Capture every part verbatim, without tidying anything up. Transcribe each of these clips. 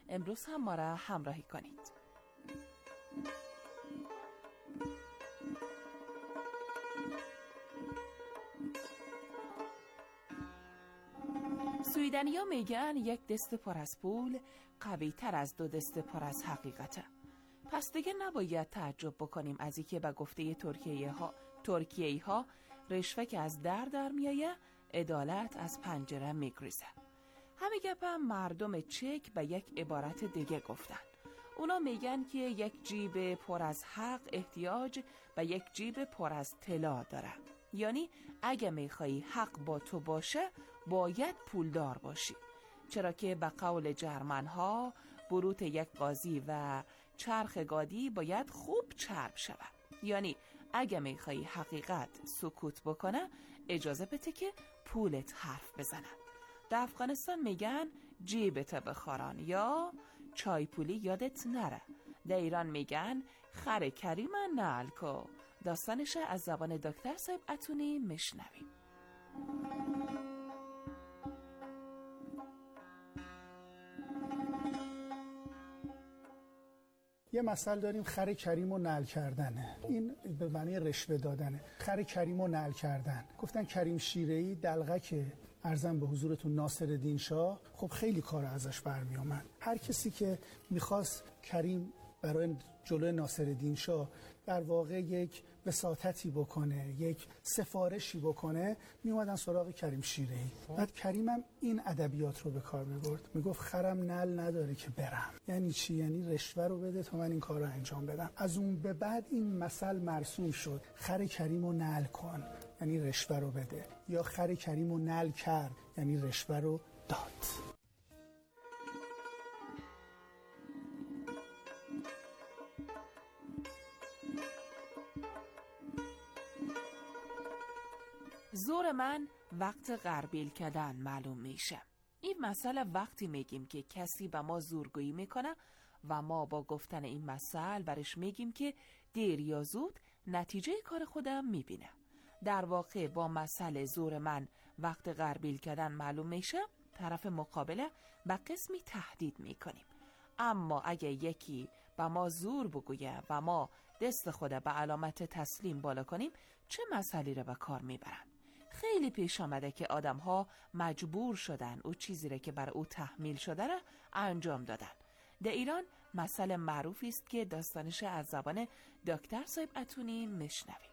امروز هم ما را همراهی کنید. سویدنیا میگن یک دست پر از پول قوی تر از دو دست پر از حقیقته. پس دیگه نباید تعجب بکنیم از اینکه به گفته ترکیه ها ترکیه‌ای ها رشوه که از در در میایه، عدالت از پنجره میگریزه. همین گپم مردم چک به یک عبارت دیگه گفتن. اونا میگن که یک جیب پر از حق احتیاج به یک جیب پر از طلا داره. یعنی اگه میخوایی حق با تو باشه باید پولدار باشی، چرا که به قول جرمن ها بروت یک قاضی و چرخ گادی باید خوب چرب شود. یعنی اگه میخوایی حقیقت سکوت بکنه اجازه بده که پولت حرف بزنه. در افغانستان میگن جیبت بخاران یا چای پولی یادت نره. در ایران میگن خر کریم نعل کو. داستانش از زبان دکتر صاحب اتونی میشنویم. یه مثل داریم خر کریم و نعل کردنه. این به معنی رشوه دادنه. خر کریم و نعل کردن. گفتن کریم شیره‌ای دلغک ارزم به حضورتون ناصرالدین شاه، خب خیلی کار ازش برمی اومد. هر کسی که میخواست کریم برای جلوی ناصرالدین شاه در واقع یک وساطتی بکنه، یک سفارشی بکنه، می اومدن سراغ کریم شیره‌ای. بعد کریم هم این ادبیات رو به کار می‌برد. میگفت خرم نل نداره که برم. یعنی چی؟ یعنی رشوه رو بده تا من این کار رو انجام بدم. از اون به بعد این مثل مرسوم شد. خر کریم رو نل کن، یعنی رشوه رو بده. یا خر کریم رو نل کرد، یعنی رشوه رو داد. زور من وقت غربیل کردن معلوم میشه. این مسئله وقتی میگیم که کسی به ما زورگویی میکنه و ما با گفتن این مسئله برش میگیم که دیر یا زود نتیجه کار خودم میبینه. در واقع با مسئله زور من وقت غربیل کردن معلوم میشه، طرف مقابله به قسمی تهدید میکنیم. اما اگه یکی به ما زور بگویه و ما دست خود به علامت تسلیم بالا کنیم، چه مسئله را به کار میبرن؟ خیلی پیش آمده که آدم ها مجبور شدن او چیزی را که بر او تحمیل شده را انجام دادن. در ایران مسئله معروفی است که داستانش از زبان دکتر صاحب اتونی میشنویم.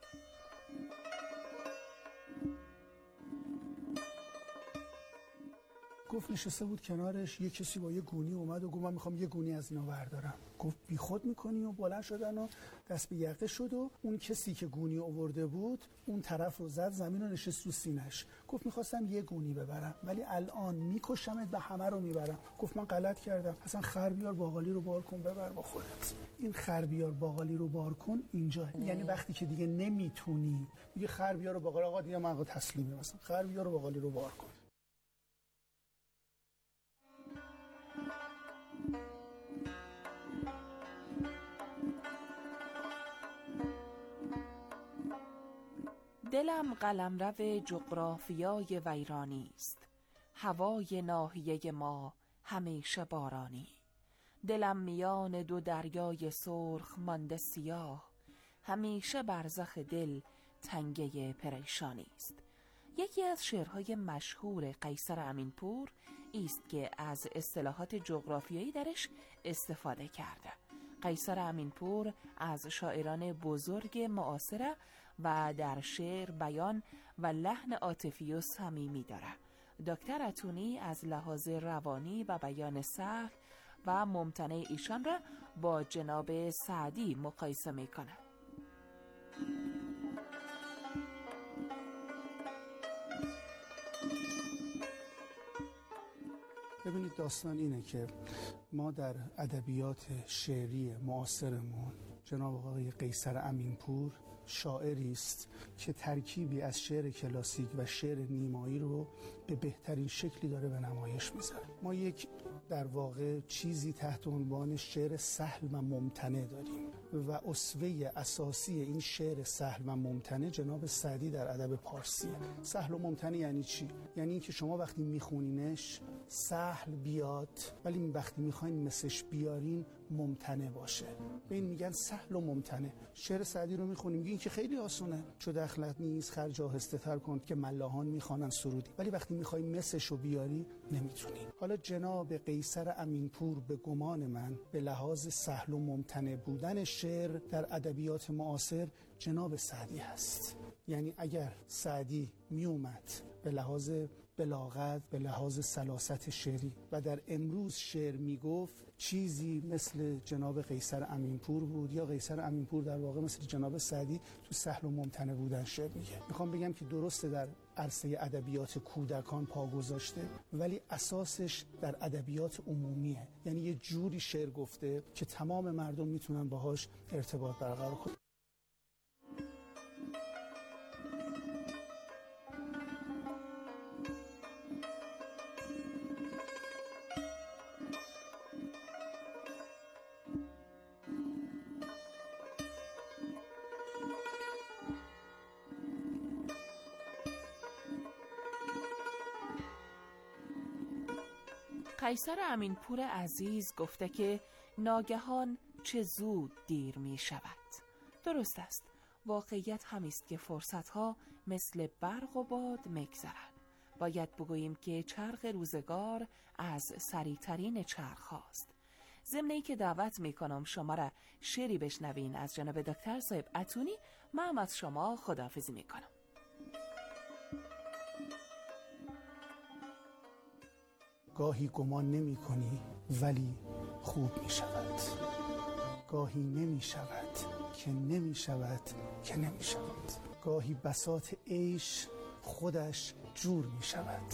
گفت نشسته بود کنارش یه کسی با یه گونی اومد و گفت من میخوام یه گونی از اینا بردارم. گفت بی خود میکنی؟ و بلند شدن و دست به یقه شد و اون کسی که گونی آورده بود اون طرف رو زد زمین و نشست رو سینش. گفت میخواستم یه گونی ببرم ولی الان میکشمت و همه رو میبرم. گفت من غلط کردم، اصلا خر بیار باقالی رو بار کن ببر با خودت. این خر بیار باقالی رو بار کن اینجا، یعنی وقتی که دیگه نمیتونی میگه خر بیار باقالی، آقا دیگه من آقا تسلیمم، مثلا خر بیار باقالی رو بار کن. دلم قلمرو جغرافیای ویرانی است، هوای ناحیه ما همیشه بارانی. دلم میان دو دریای سرخ مانده سیاه، همیشه برزخ دل تنگه پریشانی است. یکی از شعرهای مشهور قیصر امینپور است که از اصطلاحات جغرافیایی درش استفاده کرده. قیصر امینپور از شاعران بزرگ معاصره و در شعر بیان و لحن عاطفی و صمیمی داره. دکتر اتونی از لحاظ روانی و بیان سهل و ممتنع ایشان را با جناب سعدی مقایسه میکنه. ببینید داستان اینه که ما در ادبیات شعری معاصرمون جناب آقای قیصر امینپور شاعری است که ترکیبی از شعر کلاسیک و شعر نیمایی رو به بهترین شکلی داره به نمایش میذاره. ما یک در واقع چیزی تحت عنوان شعر سهل و ممتنع داریم و اسوه اساسی این شعر سهل و ممتنع جناب سعدی در ادب پارسی. سهل و ممتنع یعنی چی؟ یعنی اینکه شما وقتی میخونینش سهل بیاد، ولی وقتی میخواین مسش بیارین ممتنع باشه. به این میگن سهل و ممتنع. شعر سعدی رو میخونیم میگین که خیلی آسونه، چو دخلت نیست خرج آهسته تر کن که ملاحان میخوانن سرودی، ولی وقتی میخوای مسش رو بیاری نمیتونی. حالا جناب قیصر امینپور به گمان من به لحاظ سهل و ممتنع بودن شعر در ادبیات معاصر جناب سعدی هست. یعنی اگر سعدی میومد به لحاظ بلاغت، به لحاظ سلاست شعری و در امروز شعر میگفت، چیزی مثل جناب قیصر امینپور بود، یا قیصر امینپور در واقع مثل جناب سعدی تو سهل و ممتنع بودن شعر میگه. میخوام بگم که درسته در عرصه ادبیات کودکان پا گذاشته، ولی اساسش در ادبیات عمومیه. یعنی یه جوری شعر گفته که تمام مردم میتونن باهاش ارتباط برقرار کنن. قیصر امینپور عزیز گفته که ناگهان چه زود دیر می شود. درست است. واقعیت همیست که فرصتها مثل برق و باد میگذرند. باید بگوییم که چرخ روزگار از سریعترین چرخ هاست. ضمن ای که دعوت می کنم شما را شعری بشنوین از جناب دکتر صاحب اتونی، من از شما خداحافظی می کنم. گاهی گمان نمی کنی ولی خوب می شود، گاهی نمی شود که نمی شود که نمی شود، گاهی بساط عیش خودش جور می شود،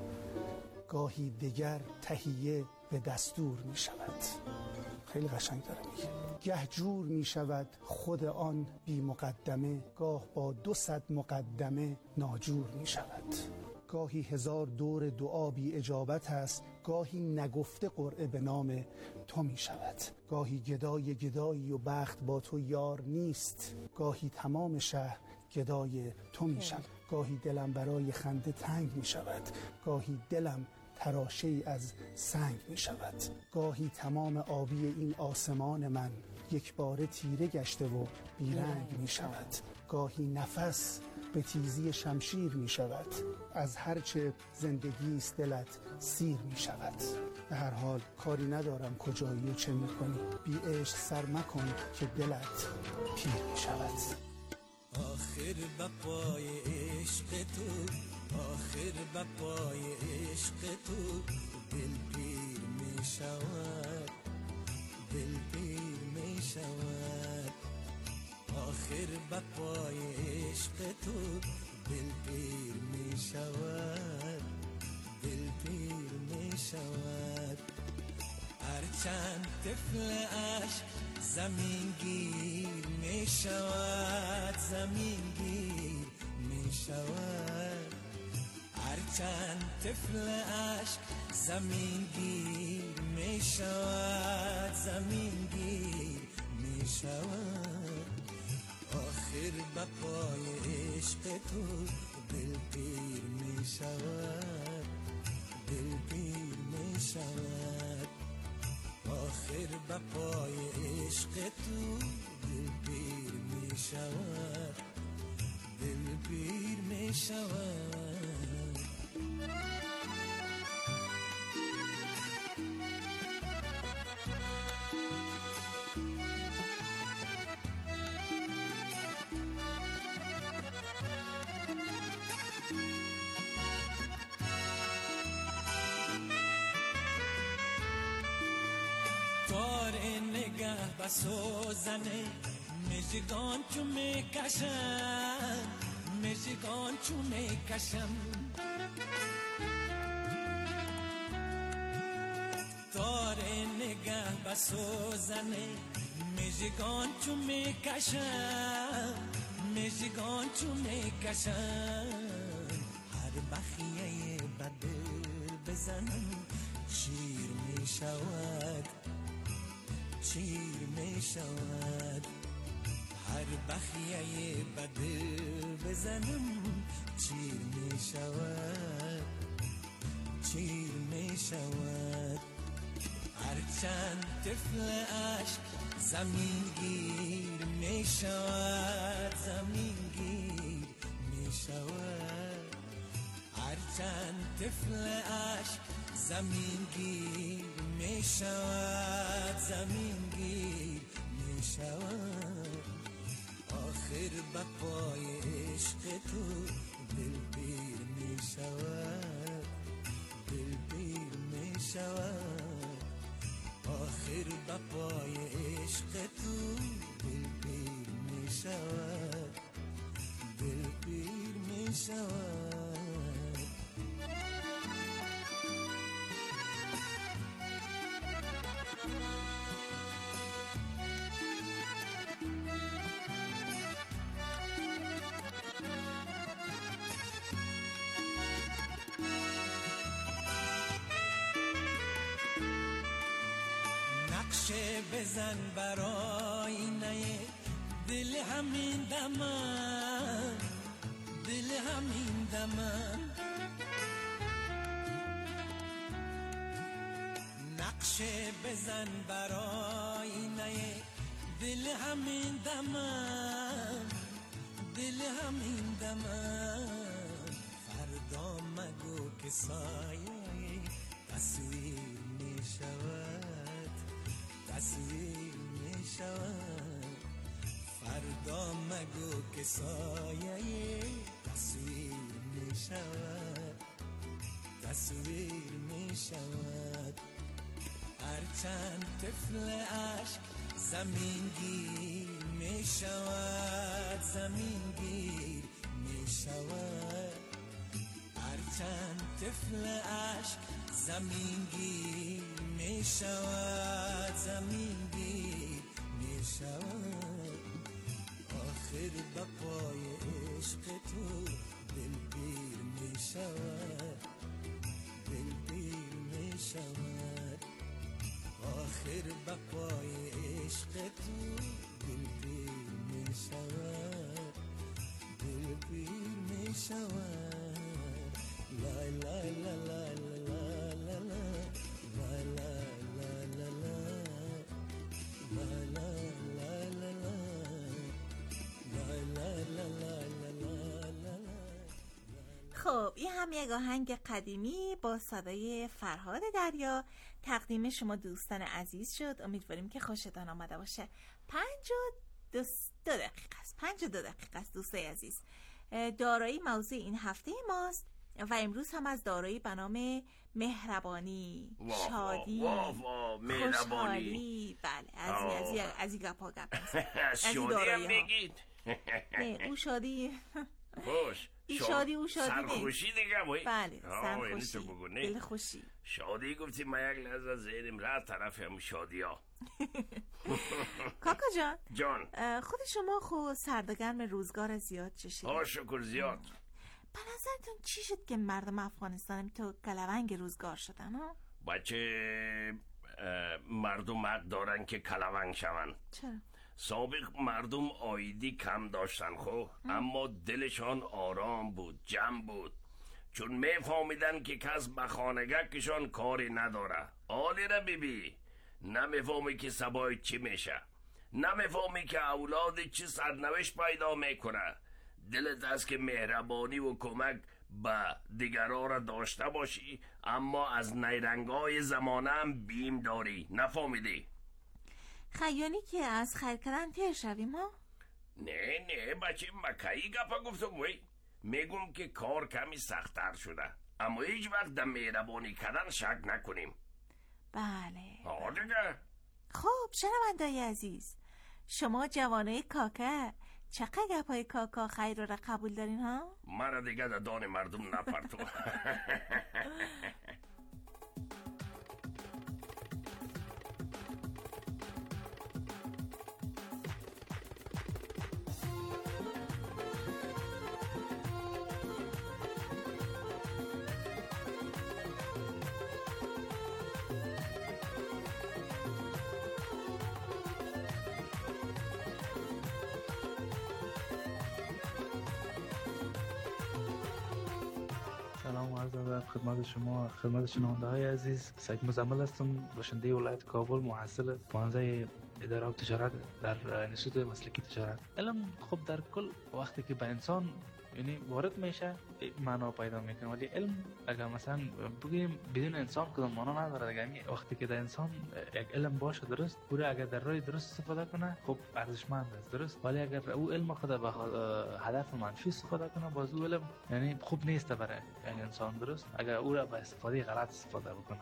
گاهی دگر تهیه به دستور می شود. خیلی قشنگ داره میگه. گه جور می شود خود آن بی مقدمه، گاه با دو صد مقدمه ناجور می شود. گاهی هزار دور دعا بی اجابت است، گاهی نگفته قرعه به نام تو می شود. گاهی گدای گدایی و بخت با تو یار نیست، گاهی تمام شهر گدای تو می شود. گاهی دلم برای خنده تنگ می شود، گاهی دلم تراشه‌ای از سنگ می شود. گاهی تمام آبی این آسمان من یک بار تیره گشته و بیرنگ می شود. گاهی نفس به تیزی شمشیر می شود، از هرچه زندگی است دلت سیر می شود. به هر حال کاری ندارم کجایی و چه می کنی، بی عشق سر مکن که دلت پیر می شود. آخر بپای عشق تو، آخر بپای عشق تو، دل پیر می شود، دل پیر می شود. آخر بپای عشق تو، دل پیر می شود، دل پیر می شود. هرچند طفل عشق زمین گیر می شود، زمین گیر می شود. هرچند طفل عشق زمین گیر می شود، زمین گیر می شود. آخر بپای عشق تو، دل پیر می شود، دل پیر می شود. آخر بپای عشق تو، دل پیر می شود، دل پیر می شود. سوزنه مژگان چو میکشم، مژگان چو میکشم. تار نگه بسوزنه مژگان چو میکشم، مژگان چو میکشم. هر بخیه بدل بزنم شیر میشود، شیر می می شود. هر بخیه بده بزنم چیر می شود، چیر می شود. هر چند طفل عشق زمین گیر می شود، زمین گیر می شود. هر چند طفل عشق زمین گیر می شود، زمین گیر می شود. آخر بپای عشق تو دل پیر می شود، دل پیر می شود. آخر بپای عشق تو دل پیر می شود، دل پیر می شود. نقشه بزن برای نه دل همین دمن، دل همین دمن. نقشه بزن برای نه دل همین دمن، دل همین دمن. فردا مگو که سایه تصویر می شود، تصویر می شود. فردا مگو که سایه تصویر می شود، تصویر می شود. هرچند طفل عشق زمین گیر می شود، زمین گیر می شود. هرچند طفل عشق زمین گیر می شود، زمین گیر می شود. آخر بپای عشق تو دل پیر می شود، دل پیر می شود. آخر بپای عشق تو دل پیر می شود، دل پیر می شود. لای لای لای لای خب این هم یک آهنگ قدیمی با صدای فرهاد دریا تقدیم شما دوستان عزیز شد. امیدواریم که خوشتان آمده باشه. پنج و دو, دو دقیقه است پنج و دو دقیقه است دوستای عزیز. دارایی موضوع این هفته ماست و امروز هم از دارایی به نام مهربانی، واه شادی، واه واه خوشحالی. بله از این از این گپا گپ از شادی هم بگید. او شادی خوش این شادی او شادی سرخوشی دیگه بایی. بله سرخوشی دل خوشی. شادی گفتی من یک لحظه ذهنم رفت طرف هم شادی ها. کاکا جان جان خود شما خود سردگرم روزگار زیاد چشید. ها شکر زیاد. به نظرتون چی شد که مردم افغانستان تو کلونگ روزگار شدن ها؟ بچه مردم حق دارن که کلونگ شون. چرا؟ سابق مردم آیدی کم داشتن خب اما دلشان آرام بود، جمع بود، چون میفهمیدن که کس به خانگکشان کاری نداره. آلی را ببی نمیفهمی که سبای چی میشه، نمیفهمی که اولاد چی سرنوشت پیدا میکنه. دلت است که مهربانی و کمک به دیگران را داشته باشی اما از نیرنگای زمانه هم بیم داری. نفهمیدی؟ خیالی که از خیر کردن تیر شویم ها؟ نه نه بچه مکایی گپا گفتم وی میگم که کار کمی سخت‌تر شده اما هیچ وقت در مهربانی کردن شک نکنیم. بله آه دیگه. خب شنونده‌ی عزیز شما جوانای کاکا چقدر گپای کاکا خیر را قبول دارین ها؟ من دیگه در دان مردم نپرتو. خدمت شما، خدمت شنونده های عزیز. سعید مزمل هستم، باشنده ولایت کابل، محصل پانزده اداره و تجارت در انستیتوت مسلکی تجارت. علم خب در کل وقتی که به انسان یعنی وارد میشه معنا پیدا میکنه، ولی علم اگر مثلا بگیم بدون انسان کدام معنا نداره دیگه. یعنی وقتی که در انسان یک علم باشه درست، او اگر در راه درست استفاده کنه خب ارزشمند است درست، ولی اگر او علم خود به هدف منفی استفاده کنه باز او علم یعنی خوب نیست برای یعنی انسان درست، اگر او را به استفاده غلط استفاده بکنه.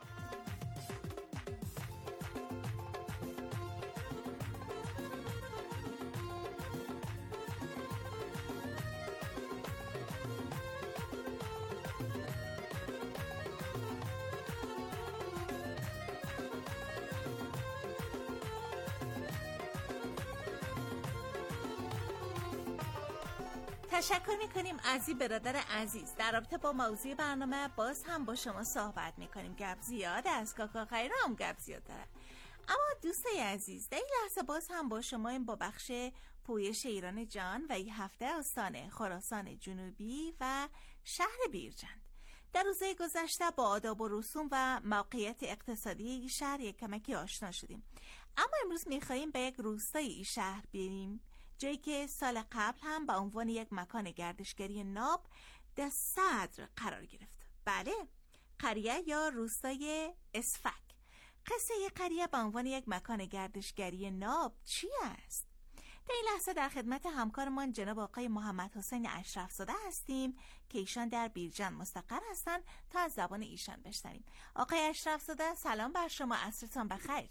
تشکر میکنیم از این برادر عزیز. در رابطه با موضوع برنامه باز هم با شما صحبت میکنیم. گپ زیاده، از کاکا خیره هم گپ زیاد داره. اما دوستای عزیز، در این لحظه باز هم با شما این با بخش پویش ایران جان و این هفته استان خراسان جنوبی و شهر بیرجند. در روزهای گذشته با آداب و رسوم و موقعیت اقتصادی این شهر یک کمکی آشنا شدیم. اما امروز میخواییم به یک روستای این شهر بریم، جایی که سال قبل هم به عنوان یک مکان گردشگری ناب در صدر قرار گرفت. بله، قریه یا روستای اسفک. قصه قریه به عنوان یک مکان گردشگری ناب چی است؟ در این لحظه در خدمت همکارمان جناب آقای محمد حسین اشرفزاده هستیم که ایشان در بیرجند مستقر هستند تا از زبان ایشان بشنویم. آقای اشرفزاده سلام بر شما، عصرتان بخیر.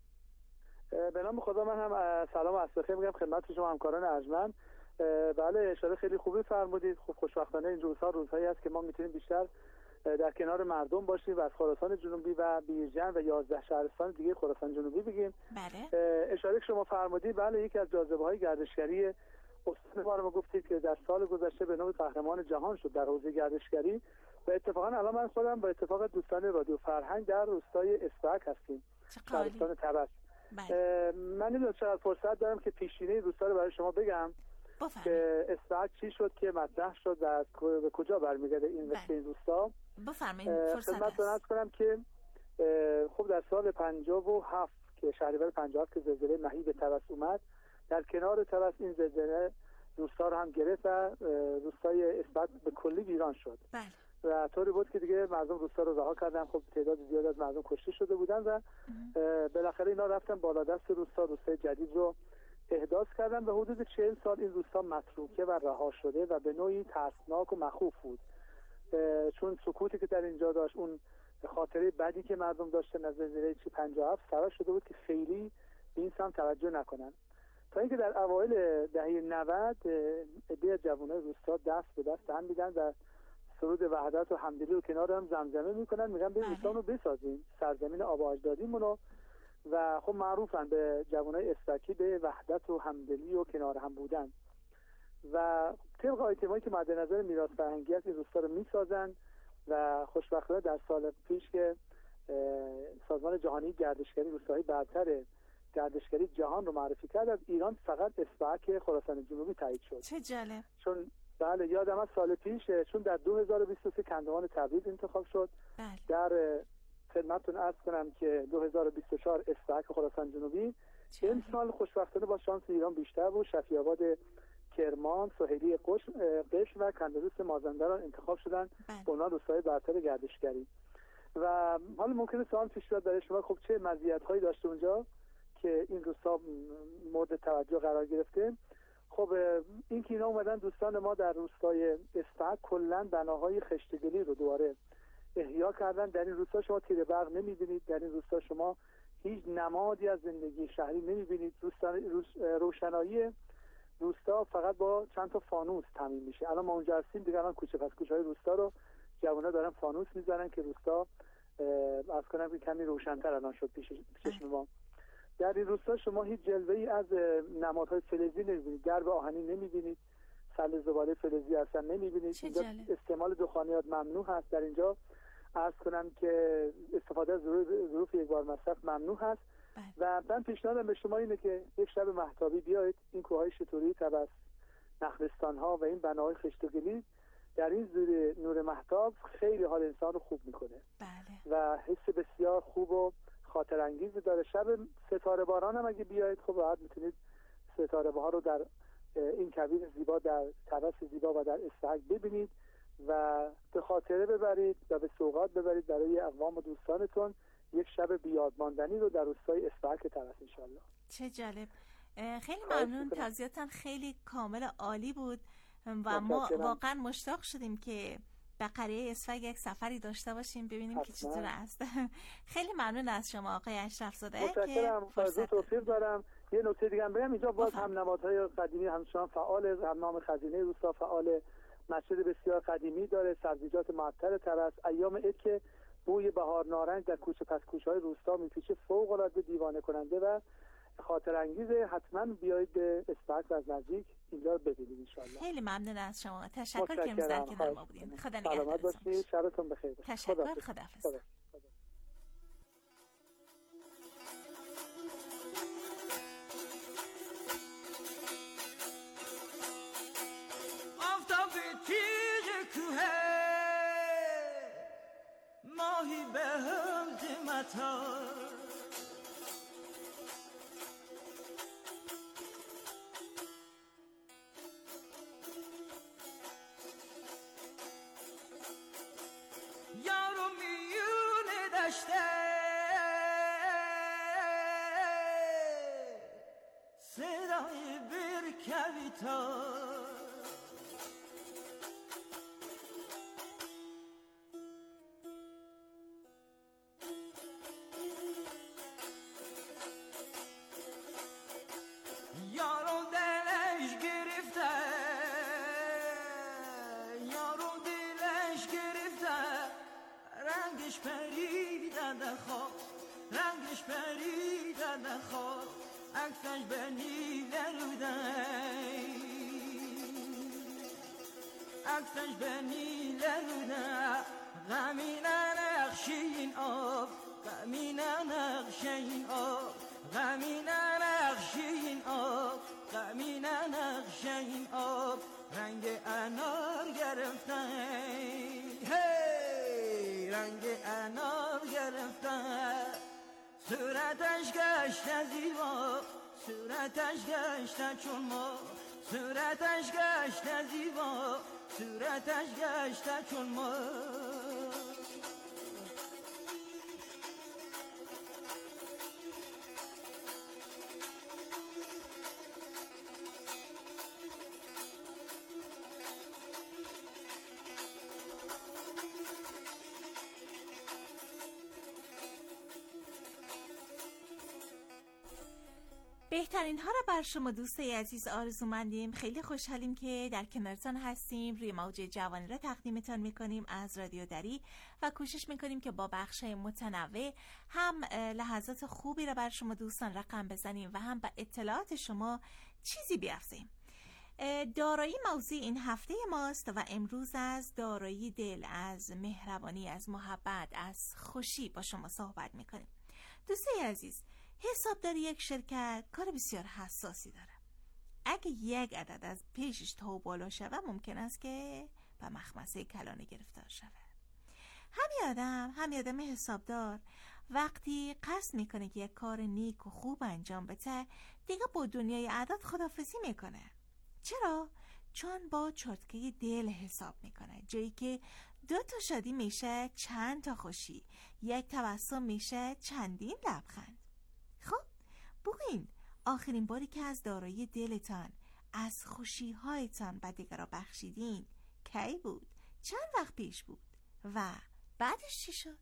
به نام خدا من هم سلام و عصر بخیر میگم خدمت شما همکاران ارجمند. بله اشاره خیلی خوبی فرمودید. خب خوشبختانه این روزها روزهایی است که ما میتونیم بیشتر در کنار مردم باشیم و از خراسان جنوبی و بیرجند و یازده شهرستان دیگه خراسان جنوبی بگیم. بله. اشاره که شما فرمودید بله یکی از جاذبه‌های گردشگری استان ما رو گفتید که در سال گذشته به نوعی قهرمان جهان شد در حوزه گردشگری و اتفاقا الان من خودم با اتفاق دوستان رادیو فرهنگ در روستای اسفک هستیم. شهرستان تبس. من نمیدونم چقدر فرصت دارم که پیشینه روستا رو برای شما بگم بفرمایید. که اسفک چی شد که مطرح شد و از به کجا برمیگرده این قصه این روستا. بفرمایید فرصت هست. خدمتتون عرض کنم که خب در سال پنجاه و هفت که شهریور پنجاه و هفت که زلزله مهیب تبس اومد، در کنار تبس این زلزله روستا رو هم گرفت و روستای اسفک به کلی ویران شد. بله. و طوری بود که دیگه مردم روستا رو رها کردن. خب تعداد زیاد از مردم کشته شده بودن و بالاخره اینا رفتن بالادست روستا، روستای جدید رو احداث کردن و حدود چهل سال این روستا متروکه و رها شده و به نوعی ترسناک و مخوف بود، چون سکوتی که در اینجا داشت، اون خاطره بدی که مردم داشتن از زلزله پنجاه و هفت سبب شده بود که خیلی به این سمت توجه نکنن، تا اینکه در اوایل دهه نود عده جوانای روستا دست به دست هم میدن و سرود وحدت و همدلی رو کنار هم زمزمه میکنن، میگن بریم روستامون رو بسازیم، سرزمین آب و اجدادیمون رو. و خب معروفن به جوانای اسفکی به وحدت و همدلی و کنار هم بودن و طبق آیتمایی که مد نظر میراث فرهنگی است این روستا رو میسازن و خوشبختانه در سال پیش که سازمان جهانی گردشگری روستاهای برتر گردشگری جهان رو معرفی کرد، از ایران فقط اسفک خراسان جنوبی تایید شد. چه جالب. چون بله یادم از سال پیش چون در دو هزار و بیست و سه کندوان تبریز انتخاب شد. بله. در خدمتتون عرض کنم که دو هزار و بیست و چهار اسفک خراسان جنوبی. این سال خوشبختانه با شانس ایران بیشتر بود، شفیع‌آباد کرمان، سهیلی قشم و کندوریس مازندران انتخاب شدن به عنوان روستای برتر گردشگری. و حالا ممکنه سوال پیش بیاد برای شما خب چه مزیت‌هایی داشته اونجا که این روستا مورد توجه قرار گرفته؟ خب این که اینا اومدن دوستان ما در روستای اسفک کلا بناهای خشتگلی رو دوباره احیا کردن. در این روستا شما تیر برق نمیبینید، در این روستا شما هیچ نمادی از زندگی شهری نمیبینید. روشنایی روستا فقط با چند تا فانوس تامین میشه. الان ما اونجا هستیم دیگه، الان کوچه پس کوچه های روستا رو جوانا دارن فانوس میزنن که روستا از کنم که کمی روشن‌تر الان شد پیش چشم ما. در این روستا شما هیچ جلوه‌ای از نمادهای فلزی نمی‌بینید، درب آهنی نمی‌بینید، سل زباله فلزی اصلا نمی‌بینید. اینجا استعمال دخانیات ممنوع هست. در اینجا عرض کنم که استفاده از ظروف یک بار مصرف ممنوع هست. و من پیشنهادم به شما اینه که یک شب مهتابی بیایید این کوههای شتوری تبس، نخلستان‌ها و این بناهای خشتگلی در این زیر نور مهتاب خیلی حال انسان رو خوب میکنه. بله. و حس بسیار خوب و خاطر انگیزی داره. شب ستاره باران هم اگه بیایید خب راحت میتونید ستاره بهار رو در این کویر زیبا در طرف زیبا و در استحق ببینید و به خاطره ببرید و به سوغات ببرید برای اقوام و دوستانتون یک شب بیادماندنی رو در روستای استحق طرف انشالله. چه جالب. خیلی ممنون، توضیحاتتون خیلی کامل عالی بود و ما واقعا مشتاق شدیم که به قریه اسفگ یک سفری داشته باشیم ببینیم که چطور است. خیلی ممنون از شما آقای اشرف زاده. متشکرم. فرصت توفیق دارم. یه نکته دیگه هم بگم، اینجا باز هم نمادهای قدیمی همچنان فعال، همنام خزینه روستا فعال، مسجد بسیار قدیمی داره، سبزیجات معطر طرف. ایام عید که بوی بهار نارنج در کوچه پس کوچه‌های روستا میپیچه فوق العاده دیوانه کننده و خاطر انگیزه. حتما بیایید به اسفند از نزدیک اینجا رو ببینید ان شاء الله. خیلی ممنون از شما. تشکر که امروز در کنار ما بودین. خدا سلامت باشید. شبتون بخیر. تشکر. خداحافظ. آفتاب تیغ کوه ماهی به متا یارو میونه داشته صدای برکویتا یارو دلش گرفته یارو دلش گرفته رنگش پریده در خواب رنگش پریده در خواب عکسش به نیله روده عکسش به نیله روده غمین نقشه این آب غمین نقشه این آب غمین نقشه این آب غمین نقشه این آب رنگ انار گرفته هی رنگ انار گرفته صورتش گشته زیبا صورتش گشته چون ما صورتش گشته زیبا صورتش گشته چون ما بهترین ها را بر شما دوستای عزیز آرزو مندیم. خیلی خوشحالیم که در کنارتان هستیم. روی موج جوانی را تقدیمتان میکنیم از رادیو دری و کوشش میکنیم که با بخشای متنوع هم لحظات خوبی را بر شما دوستان رقم بزنیم و هم به اطلاعات شما چیزی بیافزاییم. دارایی موضوع این هفته ماست و امروز از دارایی دل، از مهربانی، از محبت، از خوشی با شما صحبت میکنیم. دوستای عزیز، حسابداری یک شرکت کار بسیار حساسی داره. اگه یک عدد از پیشش تا و بالا شوه ممکن است که به مخمسه کلانه گرفتار شوه. همین آدم همین آدم حسابدار وقتی قصد میکنه که یک کار نیک و خوب انجام بده دیگه با دنیای اعداد خداحافظی میکنه. چرا؟ چون با چرتکه دل حساب میکنه. جایی که دو تا شادی میشه چند تا خوشی، یک تبسم میشه چندین لبخند. خب بگوین آخرین باری که از دارایی دلتان، از خوشیهایتان به دیگران بخشیدین کی بود؟ چند وقت پیش بود؟ و بعدش چی شد؟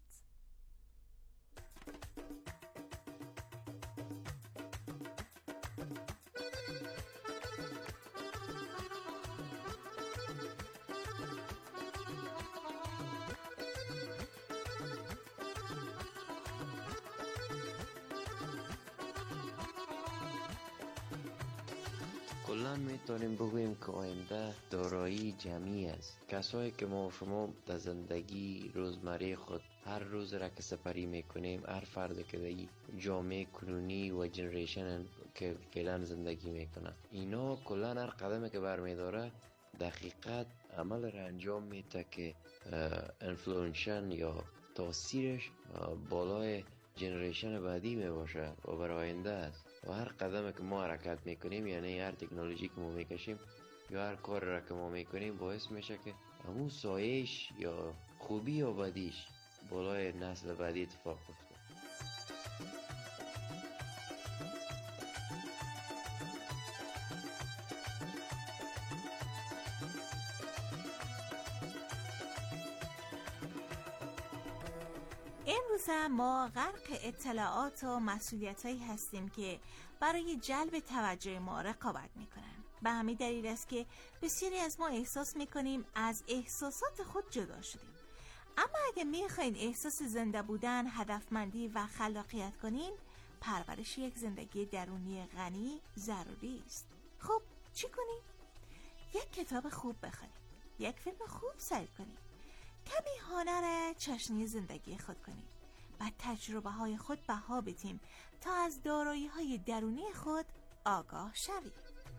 کلاً میتونیم بگوییم که آینده دارایی جمعی است. کسایی که ما و شما در زندگی روزمره خود هر روز را که سپری میکنیم، هر فرد که در جامعه کنونی و جنریشن که فعلا زندگی میکنه، اینا کلاً هر قدمی که برمیداره دقیقت عمل را انجام میده که انفلوئنشن یا تاثیرش بالای جنریشن بعدی می باشه و برای آینده است و هر قدم که ما حرکت میکنیم، یعنی هر تکنولوژی که ما میکشیم یا هر کار را که ما میکنیم، باعث میشه که همون سایش یا خوبی یا بدیش بالای نسل بعدی اتفاق بیفته. امروز ما غرق اطلاعات و مسئولیت‌هایی هستیم که برای جلب توجه ما رقابت می‌کنند. به همین دلیل است که بسیاری از ما احساس می‌کنیم از احساسات خود جدا شدیم. اما اگه می‌خواین احساس زنده بودن، هدفمندی و خلاقیت کنین، پرورش یک زندگی درونی غنی ضروری است. خب چی کنیم؟ یک کتاب خوب بخونیم، یک فیلم خوب سیر کنیم، کمی هنر چاشنی زندگی خود کنیم و تجربه های خود بها بدیم تا از دارایی های درونی خود آگاه شویم.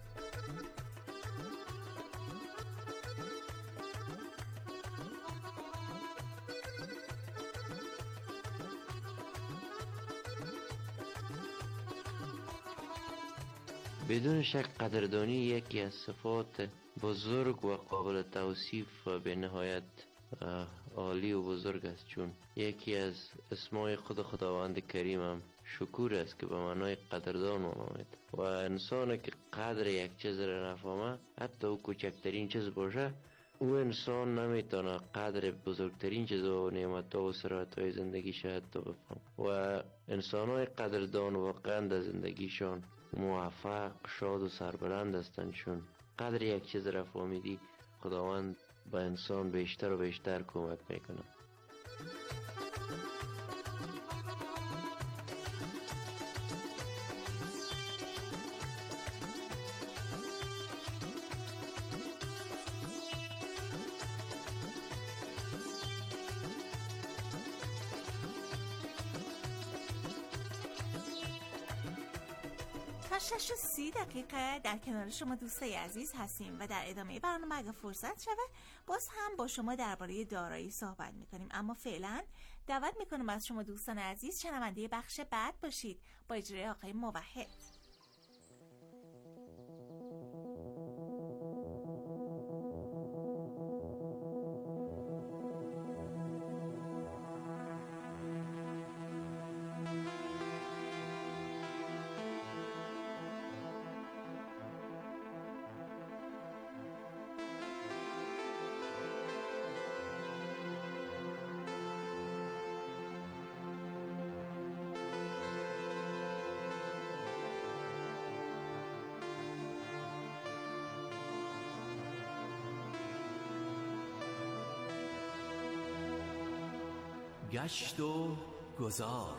بدون شک قدردانی یکی از صفات بزرگ و قابل توصیف و به نهایت عالی و بزرگ است، چون یکی از اسمای خود خداوند کریم هم شکور است که به معنای قدردان آمد و انسان که قدر یک چیز را نفهمه، حتی او کوچکترین چیز باشه، او انسان نمیتونه قدر بزرگترین چیز و نعمت‌ها و ثروت‌های زندگی شاید تو بفهم. و انسان‌های قدردان واقعا در زندگیشان موفق، شاد و سربلند هستند، چون قدر یک چیز را فهمیدی خداوند با انسان بیشتر و بیشتر کمک میکنه. تا شش و سی دقیقه در کنار شما دوستای عزیز هستیم و در ادامه برنامه اگه فرصت شوه باز هم با شما درباره دارایی صحبت میکنیم. اما فعلا دعوت میکنم از شما دوستان عزیز شنونده بخش بعد باشید با اجرای آقای موحد. گشت و گذار.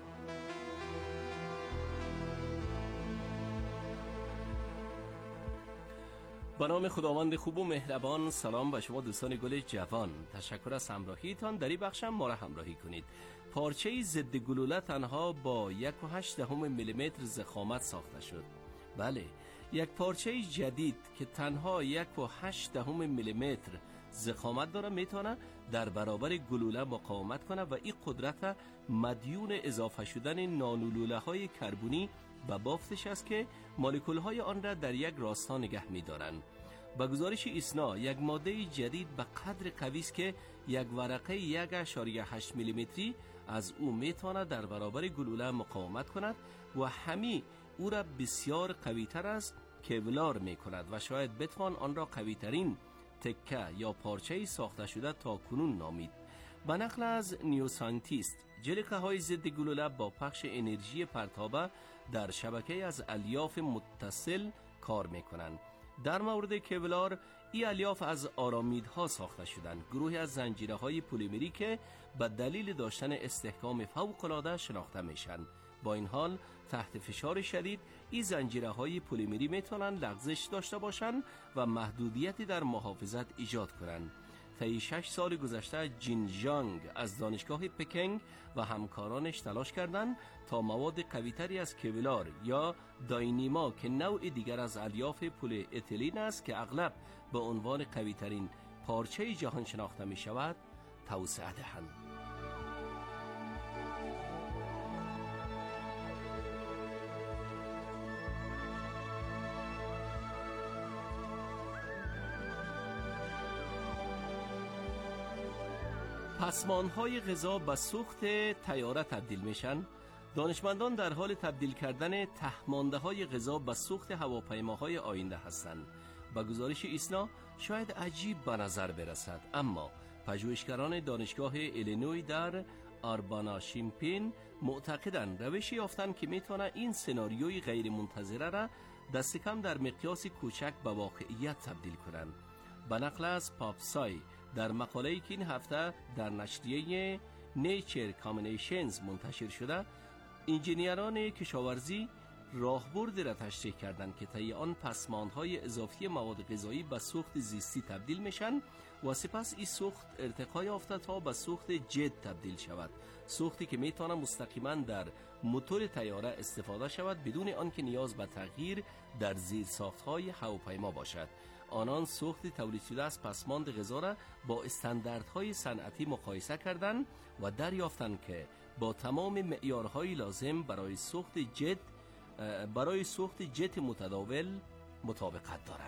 با نام خداوند خوب و مهربان، سلام به شما دوستان گل جوان. تشکر از همراهیتان. در این بخشم ما را همراهی کنید. پارچه ضد گلوله تنها با یک و هشت دهم میلیمتر ضخامت ساخته شد. بله، یک پارچه جدید که تنها یک و هشت دهم میلیمتر ضخامت داره میتونه در برابر گلوله مقاومت کنه و این قدرت مدیون اضافه شدن نانولوله های کربونی و بافتش است که مولکول های آن را در یک راستا نگه می‌دارند. با گزارش ایسنا، یک ماده جدید به قدر قوی است که یک ورقه یک و هشت میلیمتری از او میتونه در برابر گلوله مقاومت کند و همین او را بسیار قوی‌تر از کولار میکند و شاید بتوان آن را قوی‌ترین تکه یا پارچه ساخته شده تا کنون نامید. به نقل از نیو ساینتیست، جلیقه های ضد گلوله با پخش انرژی پرتابه در شبکه از الیاف متصل کار میکنند. در مورد کولار، این الیاف از آرامیدها ساخته شدند، گروهی از زنجیره های پلیمری که به دلیل داشتن استحکام فوق‌العاده شناخته میشن. با این حال تحت فشار شدید این زنجیره های پلیمری میتونن لغزش داشته باشند و محدودیتی در محافظت ایجاد کنند. طی شش سال گذشته جین ژانگ از دانشگاه پکینگ و همکارانش تلاش کردند تا مواد قوی‌تری از کویلار یا داینیما که نوع دیگر از الیاف پلی اتیلین است که اغلب به عنوان قوی‌ترین پارچه جهان شناخته می شود توسعه دهند. پسماندهای غذا به سوخت طیاره تبدیل میشن. دانشمندان در حال تبدیل کردن تهمانده های غذا به سوخت هواپیماهای آینده هستند. با گزارش ایسنا شاید عجیب به نظر برسد، اما پژوهشگران دانشگاه ایلینوی در آربانا شیمپین معتقدند روشی یافتند که میتونه این سناریوی غیر منتظره را دست کم در مقیاس کوچک به واقعیت تبدیل کنند. به نقل از پاپسای در مقاله‌ای که این هفته در نشریه نیچر کامونیکیشنز منتشر شده، انجینیران کشاورزی راهبردی را تشریح کردند که طی آن پسماندهای اضافی مواد غذایی به سوخت زیستی تبدیل میشن و سپس این سوخت ارتقا یافته تا به سوخت جت تبدیل شود، سوختی که میتونه مستقیما در موتور طیاره استفاده شود بدون آنکه نیاز به تغییر در زیرساخت‌های هواپیما باشد. آنان سوخت تولید شده از پسماند غذا را با استانداردهای صنعتی مقایسه کردند و دریافتند که با تمام معیارهای لازم برای سوخت جت برای سوخت جت متداول مطابقت دارد.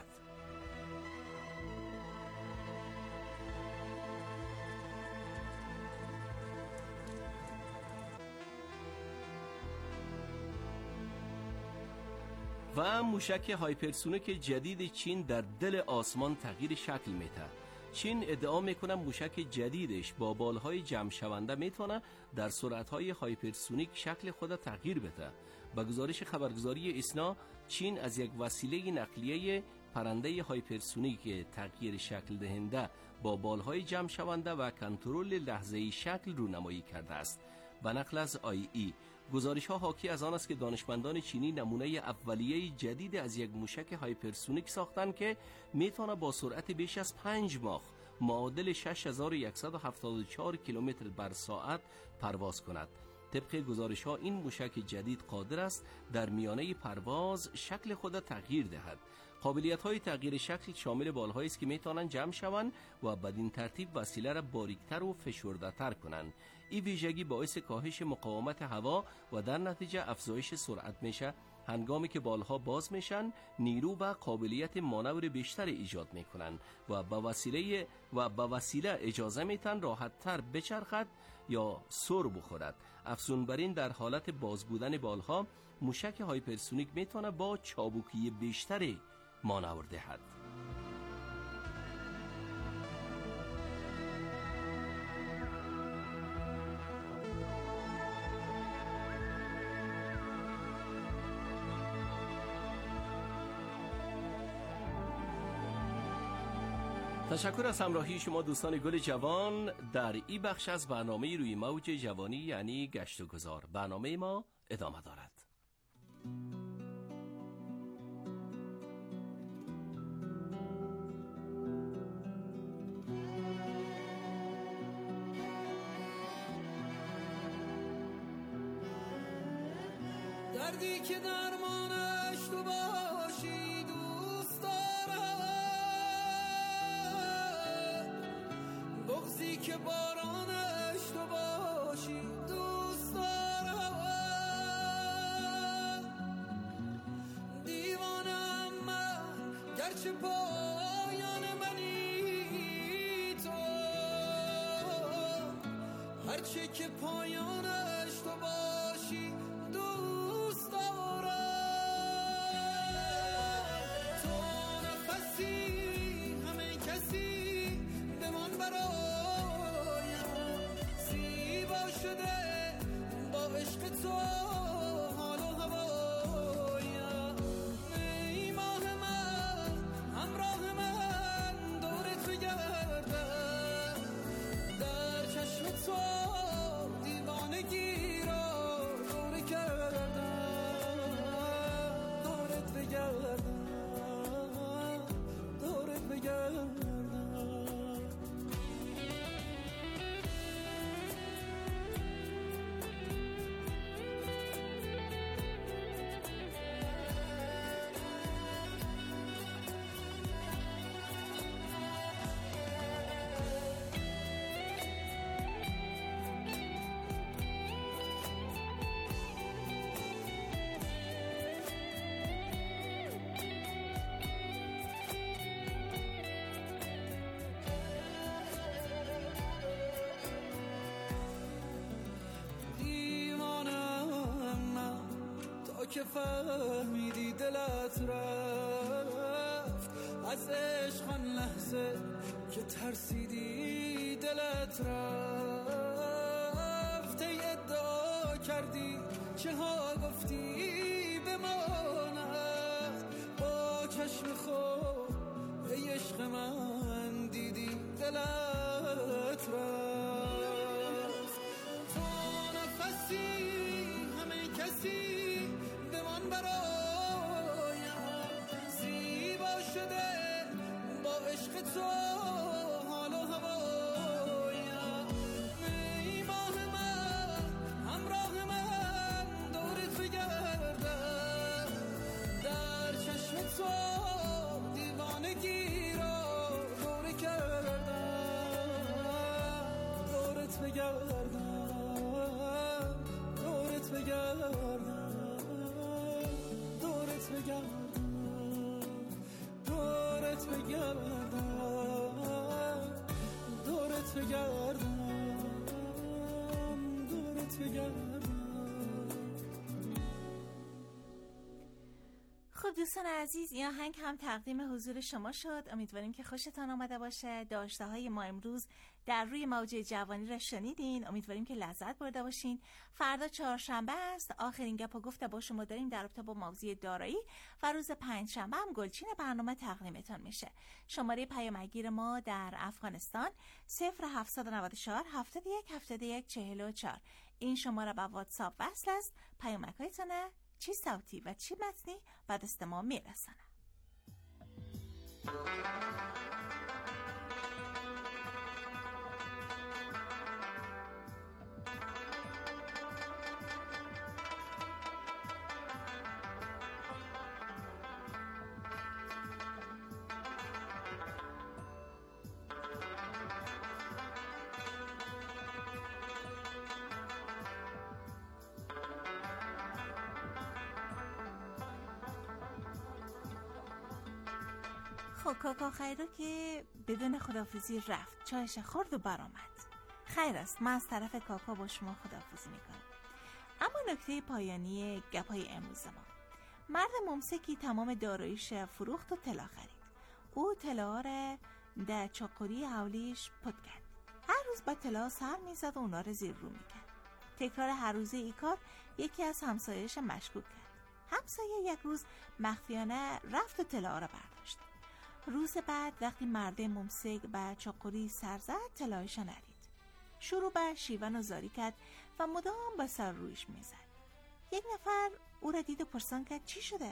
و موشک هایپرسونیک جدید چین در دل آسمان تغییر شکل میده. چین ادعا میکنه موشک جدیدش با بالهای جمع شونده میتونه در سرعتهای هایپرسونیک شکل خود تغییر بده. با گزارش خبرگزاری ایسنا، چین از یک وسیله نقلیه پرنده هایپرسونیک تغییر شکل دهنده با بالهای جمع شونده و کنترل لحظه‌ای شکل رونمایی کرده است. به نقل از آی ای، گزارش ها حاکی از آن است که دانشمندان چینی نمونه اولیه جدید از یک موشک هایپرسونیک ساختند که میتونه با سرعت بیش از پنج ماخ معادل شش هزار و صد و هفتاد و چهار کیلومتر بر ساعت پرواز کند. طبق گزارش ها این موشک جدید قادر است در میانه پرواز شکل خود تغییر دهد. قابلیت های تغییر شکل شامل بالهایی است که میتونن جمع شوند و بدین ترتیب وسیله را باریکتر و فشرده تر کنند. این ویژگی باعث کاهش مقاومت هوا و در نتیجه افزایش سرعت میشه. هنگامی که بالها باز میشن، نیرو و قابلیت مانور بیشتر ایجاد میکنن و با وسیله و با وسیله اجازه میتن راحت تر بچرخد یا سر بخورد. افزون بر این، در حالت باز بودن بالها، موشک هایپرسونیک میتونه با چابکی بیشتری مانور دهد. تشکر از همراهی شما دوستان گل جوان در این بخش از برنامه روی موج جوانی یعنی گشت و گذار. برنامه ما ادامه دارد. دردی که درمانش تو باشی دوست دارم، بغضی که بارانش تو باشی دوست دارم. دیوانم من گرچه پایان منی تو، هرچه که پایانش تو باشی دوست دارم. تو نفسی همه کسی بمان برایم، زیبا شده با عشق تو حال و هوایم. ای ماه من همراه من دورت بگردم، در چشم تو دیوانگی را دوره کردم. دورت بگردم، دورت بگردم. که فهمیدی دلت رفت، از عشق آن لحظه که ترسیدی دلت رفت. ای ادعا کردی چه ها گفتی بماند، با چشم خود ای عشق من دیدی دلت رفت. تو نفسی همه کسی بمان برایم، زیبا شده با عشق تو حال و هوایم. ای ماه من همراه من دورت بگردم، در چشم تو دیوانگی را دوره کردم. دورت بگردم، دورت بگردم، دورت بگردم، دورت بگردم، دورت بگردم، دورت بگردم. خب دوستان عزیز، این آهنگ هم تقدیم حضور شما شد. امیدواریم که خوشتان آمده باشه. داشته های ما امروز در روی موج جوانی را شنیدین. امیدواریم که لذت برده باشین. فردا چهارشنبه است، آخرین گپ و گفت با شما داریم در رابطه با موضوع دارایی و روز پنجشنبه هم گلچین برنامه تقدیمتان میشه. شماره پیامگیر ما در افغانستان صفر هفتصد و نود و چهار هفتاد و یک هفتاد و یک چهل و چهار. این شماره با واتساپ وصل است. پیامک‌هایتون چی صوتی و چی متنی به دست ما میرسنه. خب کاکا خیرو که بدون خداحافظی رفت، چایش خورد و برآمد. خیر است، من از طرف کاکا با شما خداحافظی میکنم. اما نکته پایانی گپای امروز ما، مرد ممسکی تمام داراییش فروخت و طلا خرید. او طلا را در چاقوری حولیش پت کرد. هر روز با طلا سر میزد و اونا رو زیر رو میکرد. تکرار هر روزه ای کار یکی از همسایه‌اش مشکوک کرد. همسایه یک روز مخفیانه رفت و طلا را برداشت. روز بعد وقتی مرد ممسک به چاقوری سر زد، طلایش نرید. شروع به شیون و زاری کرد و مدام به سر رویش میزد. یک نفر او را دید و پرسان کرد چی شده؟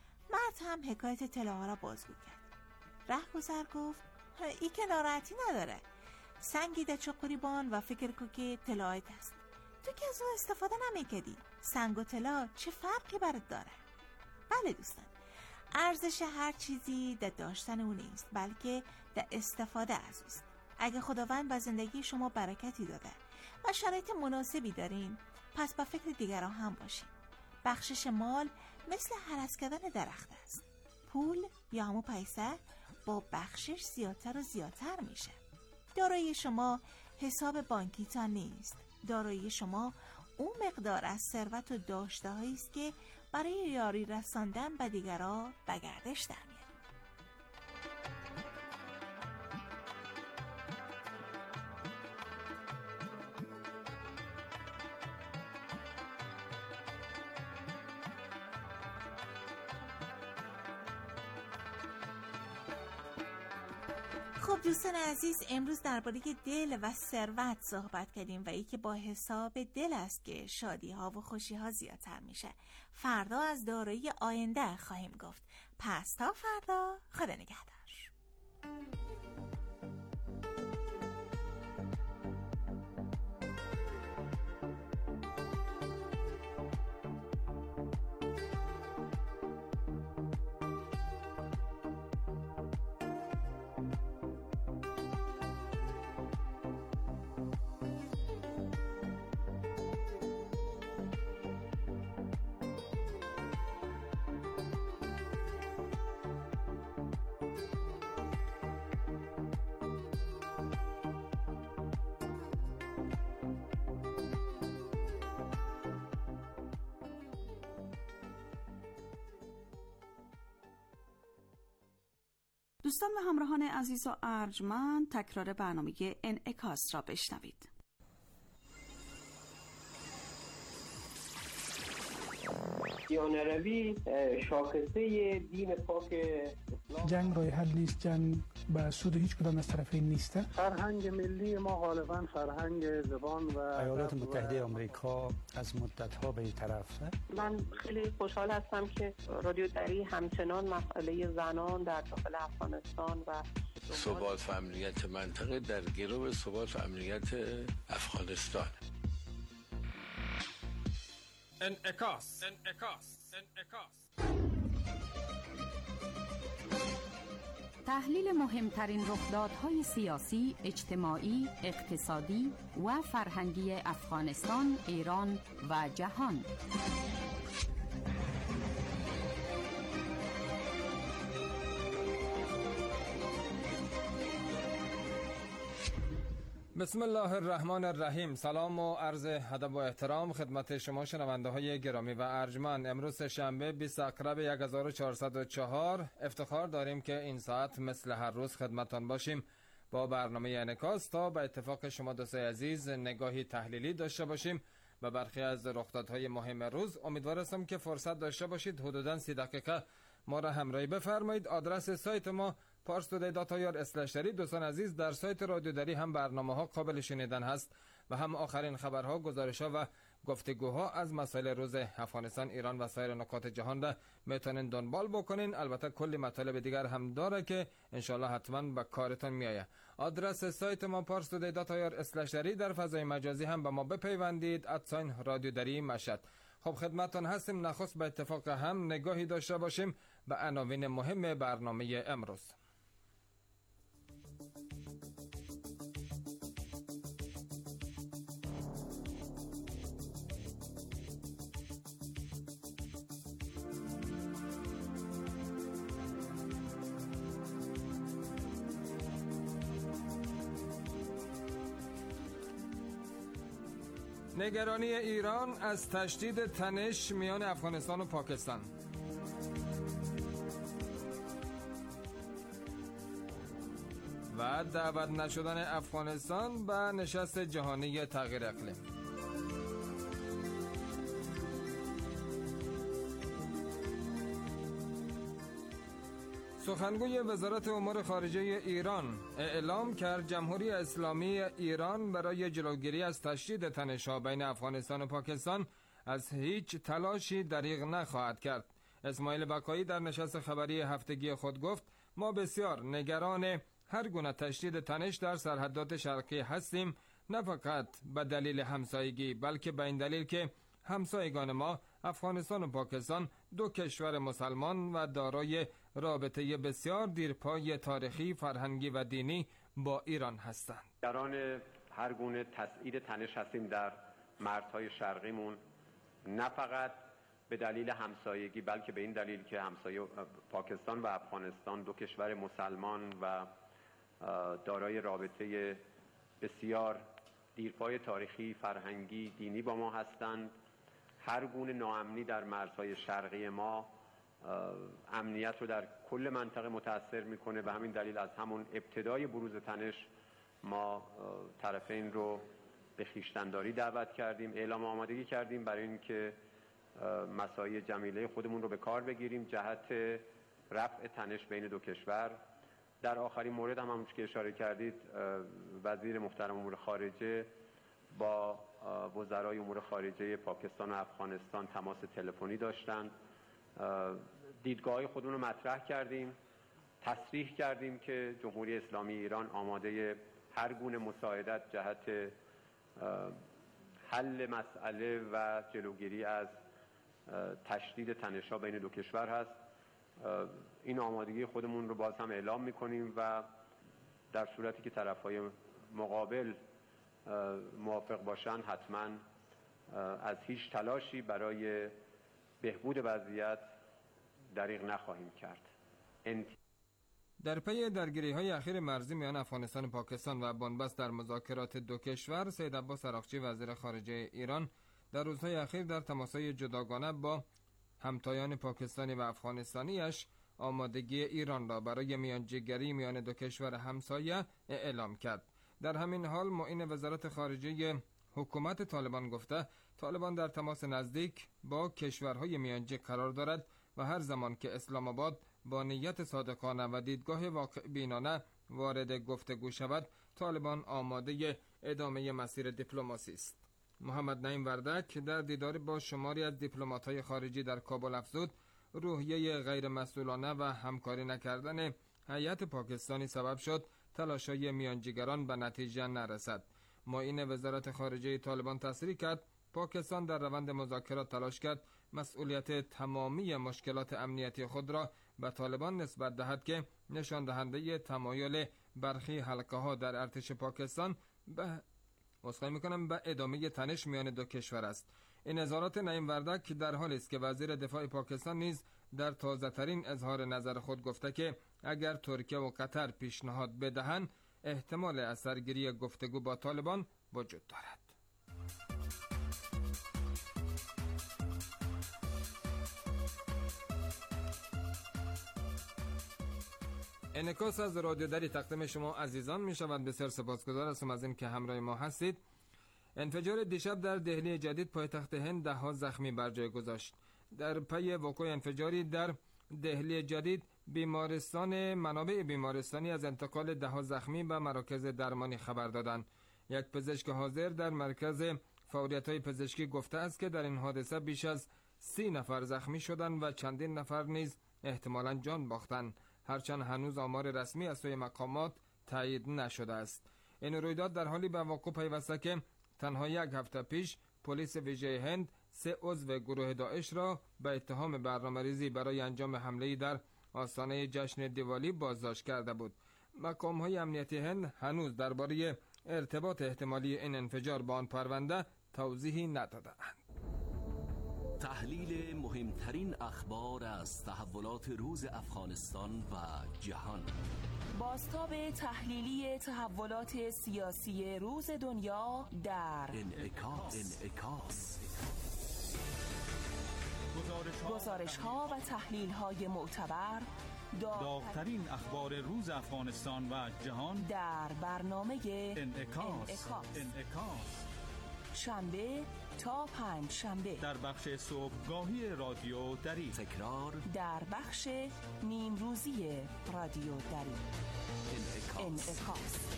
مرد هم حکایت طلاها را بازگو کرد. رهگذر گفت ای که ناراحتی نداره، سنگی در چاقوری بان و فکر کو که طلایت هست. تو که از او استفاده نمیکردی. سنگ و طلا چه فرقی برات داره؟ بله دوستان، ارزش هر چیزی در داشتن او نیست، بلکه در استفاده از اوست. اگه خداوند به زندگی شما برکتی داده و شرایط مناسبی دارین، پس با فکر دیگران هم باشین. بخشش مال مثل هرس کردن درخت است. پول یا همون پیسه با بخشش زیادتر و زیادتر میشه. دارایی شما حساب بانکیتان نیست. دارایی شما اون مقدار از ثروت و داشته هایی است که برای یاری رساندن به دیگران به گردش در میاد. خب دوستان عزیز، امروز درباره دل و ثروت صحبت کردیم و ای که با حساب دل است که شادی ها و خوشی ها زیادتر میشه. فردا از دارایی آینده خواهیم گفت. پس تا فردا، خدا نگهدار. دوستان و همراهان عزیز و ارجمند، تکرار برنامه انعکاس را بشنوید. دیانروی شاخصه دین پاک اسلام. جنگ راه حل نیست، جنگ به سود هیچ کدام از طرفین نیست. فرهنگ ملی ما غالبا فرهنگ زبان و ایالات متحده آمریکا از مدت‌ها به این طرف. من خیلی خوشحال هستم که رادیو دری همچنان مسئله زنان در داخل افغانستان و ثبات و امنیت منطقه در گرو ثبات و امنیت افغانستان. انعکاس انعکاس انعکاس تحلیل مهمترین رخدادهای سیاسی، اجتماعی، اقتصادی و فرهنگی افغانستان، ایران و جهان. بسم الله الرحمن الرحیم. سلام و عرض ادب و احترام خدمت شما شنونده های گرامی و ارجمند. امروز شنبه بیست اکرب هزار و چهارصد و چهار افتخار داریم که این ساعت مثل هر روز خدمتان باشیم با برنامه انعکاس تا به اتفاق شما دوستای عزیز نگاهی تحلیلی داشته باشیم و برخی از رخدادهای مهم روز. امیدوار هستم که فرصت داشته باشید حدوداً سی دقیقه ما را همراهی بفرمایید. آدرس سایت ما پارس تودی دات آی آر اسلش دری. دوستان عزیز، در سایت رادیو دری هم برنامه ها قابل شنیدن هست و هم آخرین خبرها، گزارش ها و گفتگوها از مسائل روز افغانستان، ایران و سایر نقاط جهان را میتونین دنبال بکنین. البته کلی مطالب دیگر هم داره که انشالله حتما به کارتون میایه. آدرس سایت ما پارس تودی دات آی آر اسلش دری. در فضای مجازی هم با ما بپیوندید ادساین رادیو دری مشهد. خب خدمتتون هستیم. نخست به اتفاق هم نگاهی داشته باشیم به عناوین مهم برنامه امروز. نگرانی ایران از تشدید تنش میان افغانستان و پاکستان. و دعوت نشدن افغانستان به نشست جهانی تغییر اقلیم. سخنگوی وزارت امور خارجه ایران اعلام کرد جمهوری اسلامی ایران برای جلوگیری از تشدید تنش‌ها بین افغانستان و پاکستان از هیچ تلاشی دریغ نخواهد کرد. اسماعیل بقایی در نشست خبری هفتگی خود گفت ما بسیار نگران هر گونه تشدید تنش در سرحدات شرقی هستیم، نه فقط به دلیل همسایگی بلکه به این دلیل که همسایگان ما افغانستان و پاکستان دو کشور مسلمان و دارای رابطه بسیار دیرپای تاریخی، فرهنگی و دینی با ایران هستند. نگران هر گونه تشدید تنش هستیم در مرزهای شرقیمون، نه فقط به دلیل همسایگی بلکه به این دلیل که همسایه پاکستان و افغانستان دو کشور مسلمان و دارای رابطه بسیار دیرپای تاریخی، فرهنگی، دینی با ما هستند. هر گونه ناامنی در مرزهای شرقی ما امنیت رو در کل منطقه متاثر میکنه و همین دلیل از همون ابتدای بروز تنش ما طرفین رو به خویشتن‌داری دعوت کردیم، اعلام آمادگی کردیم برای اینکه مساعی جمیله خودمون رو به کار بگیریم جهت رفع تنش بین دو کشور. در آخرین مورد هم همونش که اشاره کردید، وزیر محترم امور خارجه با وزرای امور خارجه پاکستان و افغانستان تماس تلفنی داشتند. دیدگاه خودمون رو مطرح کردیم، تصریح کردیم که جمهوری اسلامی ایران آماده هر گونه مساعدت جهت حل مسئله و جلوگیری از تشدید تنش‌ها بین دو کشور هست. این آمادگی خودمون رو باز هم اعلام می‌کنیم و در صورتی که طرف‌های مقابل موافق باشند حتما از هیچ تلاشی برای بهبود وضعیت دریغ نخواهیم کرد. انت... در پی درگیری‌های اخیر مرزی میان افغانستان و پاکستان و بنبست در مذاکرات دو کشور، سید عباس عراقچی وزیر خارجه ایران در روزهای اخیر در تماس‌های جداگانه با همتایان پاکستانی و افغانستانیش آمادگی ایران را برای میانجیگری میان دو کشور همسایه اعلام کرد. در همین حال معین وزارت خارجه حکومت طالبان گفته طالبان در تماس نزدیک با کشورهای میانجی قرار دارد و هر زمان که اسلام آباد با نیت صادقانه و دیدگاه واقع بینانه وارد گفتگو شود، طالبان آماده ادامه مسیر دیپلماسی است. محمد نعیم وردک در دیدار با شماری از دیپلمات‌های خارجی در کابل افزود روحیه غیر مسئولانه و همکاری نکردن هیئت پاکستانی سبب شد تلاش‌های میانجیگران به نتیجه نرسد. معین وزارت خارجه طالبان تصریح کرد پاکستان در روند مذاکرات تلاش کرد مسئولیت تمامی مشکلات امنیتی خود را به طالبان نسبت دهد که نشان دهنده تمایل برخی حلقه ها در ارتش پاکستان به مصاحبه میکنم به ادامه تنش میان دو کشور است. این اظهارات نعیم وردک در حالی است که وزیر دفاع پاکستان نیز در تازه ترین اظهار نظر خود گفته که اگر ترکیه و قطر پیشنهاد بدهند احتمال اثرگیری گفتگو با طالبان وجود دارد. انعکاس از رادیو دری تقدیم شما عزیزان می شود. بسیار سپاسگزار هستم از این که همراه ما هستید. انفجار دیشب در دهلی جدید پایتخت هند ده ها زخمی بر جای گذاشت. در پی وقوع انفجاری در دهلی جدید بیمارستان منابع بیمارستانی از انتقال ده ها زخمی به مراکز درمانی خبر دادند. یک پزشک حاضر در مرکز فعالیت‌های پزشکی گفته است که در این حادثه بیش از سی نفر زخمی شدند و چندین نفر نیز احتمالاً جان باختند، هرچند هنوز آمار رسمی از سوی مقامات تایید نشده است. این رویداد در حالی به وقوع پیوسته که تنها یک هفته پیش پلیس ویژه هند سه عضو گروه داعش را به اتهام برنامه‌ریزی برای انجام حمله‌ای در آستانه جشن دیوالی بازداشت کرده بود. مقام‌های امنیتی هند هنوز درباره ارتباط احتمالی این انفجار با آن پرونده توضیحی نداده‌اند. تحلیل مهمترین اخبار از تحولات روز افغانستان و جهان. بازتاب تحلیلی تحولات سیاسی روز دنیا در انعکاس. انعکاس. گزارش ها و تحلیل های معتبر، داغ‌ترین اخبار روز افغانستان و جهان در برنامه انعکاس. انعکاس. انعکاس. شنبه تا پنج شنبه در بخش صبحگاهی رادیو دری، تکرار در بخش نیم روزی رادیو دری. انعکاس. انعکاس.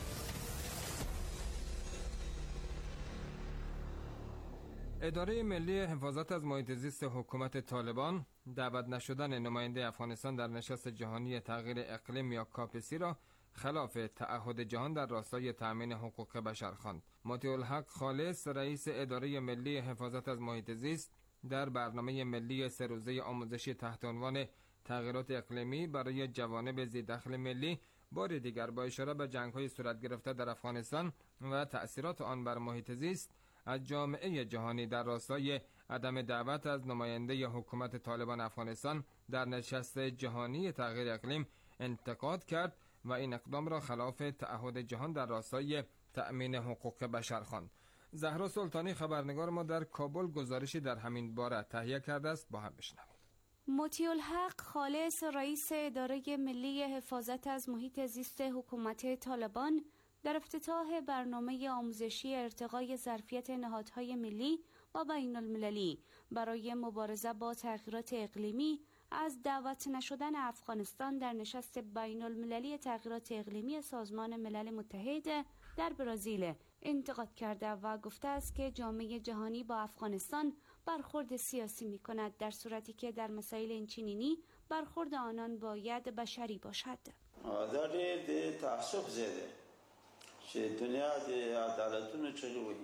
اداره ملی حفاظت از محیط زیست حکومت طالبان دعوت نشدن نماینده افغانستان در نشست جهانی تغییر اقلیم یا کاپسی را خلاف تعهد جهان در راستای تأمین حقوق بشر خواند. مطیع الحق خالص رئیس اداره ملی حفاظت از محیط زیست در برنامه ملی سه روزه آموزشی تحت عنوان تغییرات اقلیمی برای جوانب ذی‌دخل ملی بار دیگر با اشاره به جنگ‌های صورت گرفته در افغانستان و تأثیرات آن بر محیط زیست از جامعه جهانی در راستای عدم دعوت از نماینده حکومت طالبان افغانستان در نشست جهانی تغییر اقلیم انتقاد کرد و این اقدام را خلاف تعهد جهان در راستای تأمین حقوق بشر خواند. زهرا سلطانی خبرنگار ما در کابل گزارشی در همین باره تهیه کرده است، با هم بشنویم. مطیع الحق خالص رئیس اداره ملی حفاظت از محیط زیست حکومت طالبان در افتتاح برنامه آموزشی ارتقای ظرفیت نهادهای ملی و بین المللی برای مبارزه با تغییرات اقلیمی از دعوت نشدن افغانستان در نشست بین المللی تغییرات اقلیمی سازمان ملل متحد در برزیل انتقاد کرده و گفته است که جامعه جهانی با افغانستان برخورد سیاسی می کند، در صورتی که در مسائل اینچنینی برخورد آنان باید بشری باشد. دا ډېر د تعصب زیاده چې دنیا د عدالتونو چغې وهي،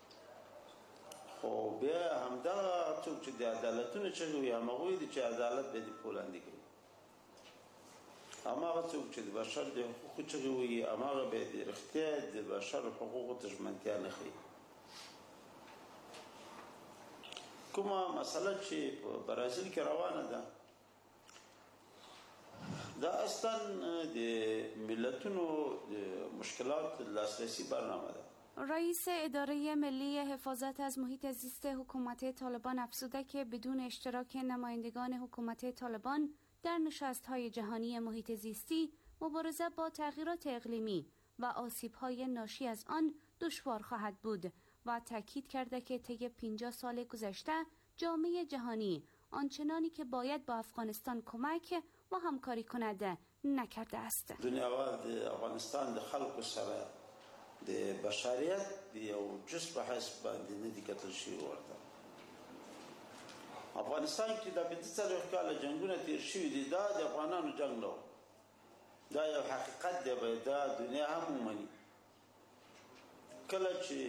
خو بیا همدغه څوک چې د عدالتونو چغې وهي همهغوی دي چې عدالت به د پښو لاندې کوي، هماغه څوک چې د بشر د حقوقو چغې وهي هماغه به د رښتیا د بشر حقوقو ته ژمنتیا نه ښیي. کومه مسله چې په برازیل کې روانه ده دا اصلا د ملتونو مشکلات لاسرسی برنامه ده. رئیس اداره ملی حفاظت از محیط زیست حکومت طالبان افزوده که بدون اشتراک نمایندگان حکومت طالبان در نشست‌های جهانی محیط زیستی مبارزه با تغییرات اقلیمی و آسیب‌های ناشی از آن دشوار خواهد بود و تاکید کرده که طی پنجاه سال گذشته جامعه جهانی آنچنانی که باید با افغانستان کمک و همکاری کند نکرده است. دنیا و افغانستان د خلکو سره د بشریت یو جز په حساب باندې نه دي کتل شوي ورته. افغانستان کې د پنځه څلوېښت کاله جنګونه تیر شوي دي، دا د افغانانو جنګ نه و. دا یو حقیقت دی، باید دا دنیا هم ومني. کله چې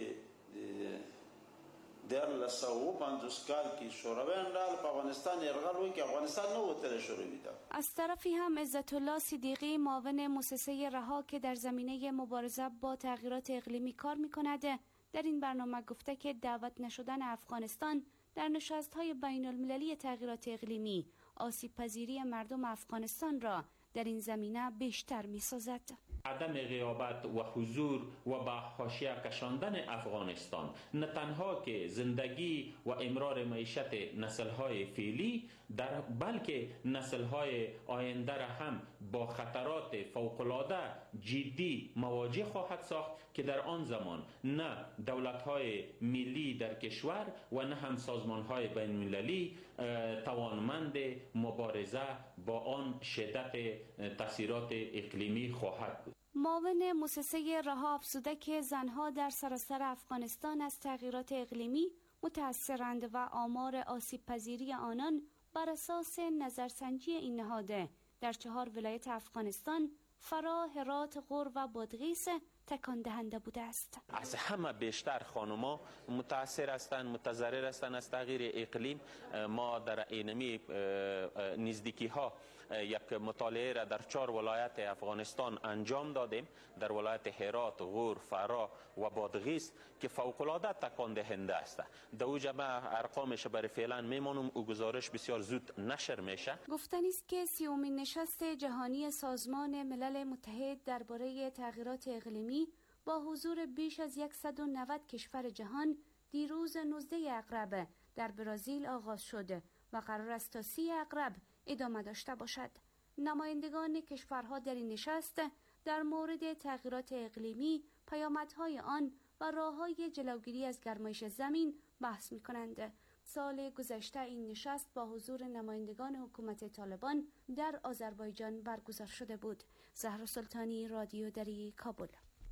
دیارلس سوه پنځوس کال کې شورویان رال په افغانستان یرغل وکړي، افغانستان نه وتلی شوروي ته. از طرفی هم عزت الله صدیقی معاون مؤسسه رها که در زمینه مبارزه با تغییرات اقلیمی کار می‌کند در این برنامه گفته که دعوت نشدن افغانستان در نشست‌های بین‌المللی تغییرات اقلیمی آسیب پذیری مردم افغانستان را در این زمینه بیشتر می‌سازد. عدم غیابت و حضور و به حاشیه کشاندن افغانستان نه تنها که زندگی و امرار معیشت نسل‌های فعلی در بلکه نسل‌های آینده را هم با خطرات فوق‌العاده جدی مواجه خواهد ساخت که در آن زمان نه دولت‌های ملی در کشور و نه هم سازمان‌های بین‌المللی توانمند مبارزه با آن شدت تاثیرات اقلیمی خواهد بود. معاون مؤسسه رها افزوده که زنها در سراسر افغانستان از تغییرات اقلیمی متأثرند و آمار آسیب پذیری آنان بر اساس نظرسنجی این نهاد در چهار ولایت افغانستان فرا، هرات، غور و بادغیس تکان دهنده بوده است. از همه بیشتر خانم‌ها متاثر هستند، متضرر هستند از تغییر اقلیم. ما در اینمی نزدیکی‌ها یک مطالعه را در چهار ولایت افغانستان انجام دادیم، در ولایت هرات، غور، فرا و بادغیس که فوق‌العاده تکان دهنده است. در او جمع ارقامش برای فعلا میمونم، او گزارش بسیار زود نشر میشه. گفتنی است که سیومین نشست جهانی سازمان ملل متحد درباره تغییرات اقلیمی با حضور بیش از صد و نود کشور جهان دیروز نوزده اغرب در برزیل آغاز شد و قرار است تا سی اغرب ادامه داشته باشد. نمایندگان کشورها در این نشست در مورد تغییرات اقلیمی، پیامدهای آن و راه‌های جلوگیری از گرمایش زمین بحث می‌کنند. سال گذشته این نشست با حضور نمایندگان حکومت طالبان در آذربایجان برگزار شده بود. زهرا سلطانی، رادیو دری، کابل.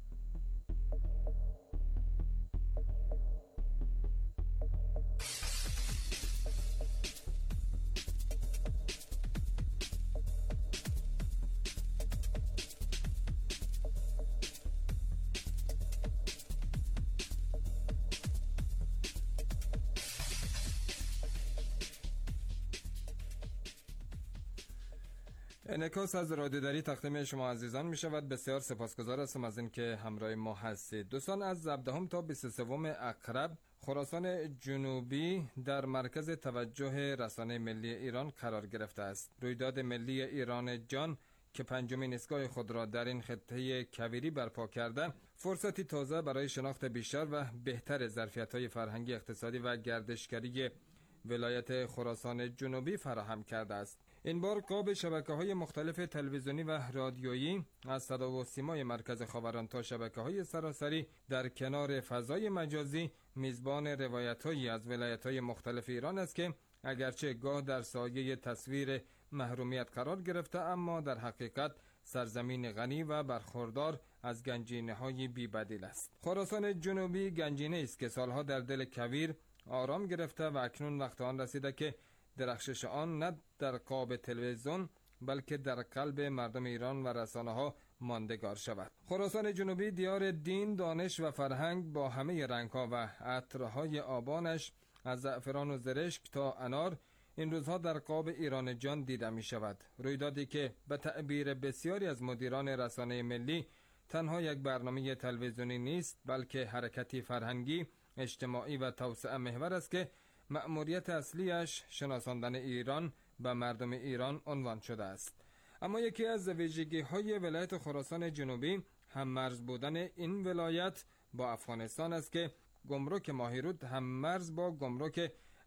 انعکاس از رادیو دری تقدیم شما عزیزان می شود. بسیار سپاسگزار هستم از اینکه همراه ما هستید. دوستان، از هفدهم تا بیست و سوم اکرب خراسان جنوبی در مرکز توجه رسانه ملی ایران قرار گرفته است. رویداد ملی ایران جان که پنجمین ایستگاه خود را در این خطه کویری برپا کرده، فرصتی تازه برای شناخت بیشتر و بهتر ظرفیت‌های فرهنگی، اقتصادی و گردشگری ولایت خراسان جنوبی فراهم کرده است. این بار قاب شبکه‌های مختلف تلویزیونی و رادیویی از صدا و سیمای مرکز خاوران تا شبکه‌های سراسری در کنار فضای مجازی میزبان روایت‌هایی از ولایت‌های مختلف ایران است که اگرچه گاه در سایه تصویر محرومیت قرار گرفته، اما در حقیقت سرزمین غنی و برخوردار از گنجینه‌های بی‌بدیل است. خراسان جنوبی گنجینه است که سالها در دل کویر آرام گرفته و اکنون وقت آن رسیده که درخشش آن نه در قاب تلویزیون بلکه در قلب مردم ایران و رسانه ها ماندگار شود. خراسان جنوبی دیار دین، دانش و فرهنگ با همه رنگ ها و عطرهای آبانش از زعفران و زرشک تا انار این روزها در قاب ایران جان دیده می شود. رویدادی که به تعبیر بسیاری از مدیران رسانه ملی تنها یک برنامه تلویزیونی نیست، بلکه حرکتی فرهنگی، اجتماعی و توسعه محور است که مأموریت اصلیش شناساندن ایران به مردم ایران عنوان شده است. اما یکی از ویژگی‌های ولایت خراسان جنوبی هم مرز بودن این ولایت با افغانستان است که گمرک ماهیرود هم مرز با گمرک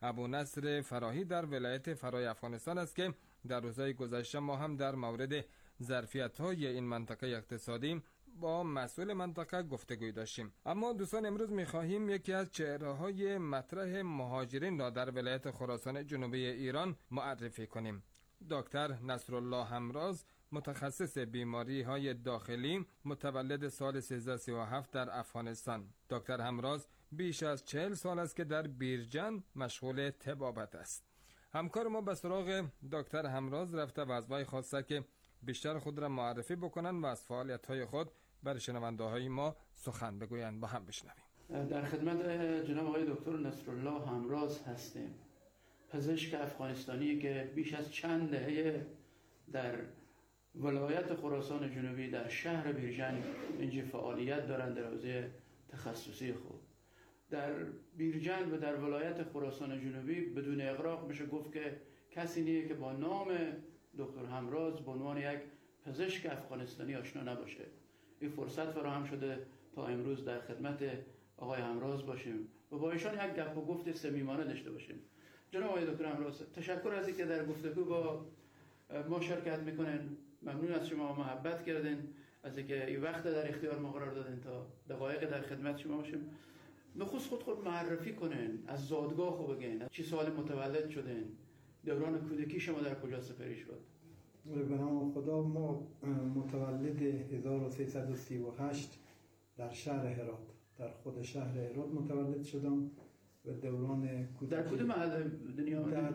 ابو نصر فراهی در ولایت فرای افغانستان است که در روزهای گذشته ما هم در مورد ظرفیت‌های این منطقه اقتصادی با مسئول منطقه گفتگوی داشتیم. اما دوستان امروز می‌خواهیم یکی از چهره‌های مطرح مهاجرین را در ولایت خراسان جنوبی ایران معرفی کنیم. دکتر نصرالله همراز، متخصص بیماری‌های داخلی، متولد سال سیزده سی و هفت در افغانستان. دکتر همراز بیش از چهل سال است که در بیرجن مشغول طبابت است. همکار ما به سراغ دکتر همراز رفته و از وی خواسته که بیشتر خود را معرفی بکنند و از فعالیت‌های خود برای شنونده‌های ما سخن بگویند. با هم بشنویم. در خدمت جناب آقای دکتر نصرالله همراز هستیم، پزشک افغانستانی که بیش از چند دهه در ولایت خراسان جنوبی در شهر بیرجن اینجا فعالیت دارند در حوزه تخصصی خود. در بیرجن و در ولایت خراسان جنوبی بدون اغراق میشه گفت که کسی نیست که با نام دکتر همراز به عنوان یک پزشک افغانستانی آشنا نباشه. این فرصت فراهم شده تا امروز در خدمت آقای همراز باشیم و با ایشان یک گپ و گفت صمیمانه داشته باشیم. جناب آقای دکتر همراز، تشکر از اینکه در گفتگو با ما شرکت میکنین. ممنون از شما، محبت کردین، از اینکه این وقت در اختیار ما قرار دادین تا دقایق در خدمت شما باشیم. نخست خود خود معرفی کنین، از زادگاه خود بگین، چه سال متولد شدین، دوران کودکی شما در کجا سپری شد؟ به نام خدا، ما متولد هزار و سیصد و سی و هشت در شهر هرات، در خود شهر هرات متولد شدم و دوران کودکی در کدوم محل دنیا؟ در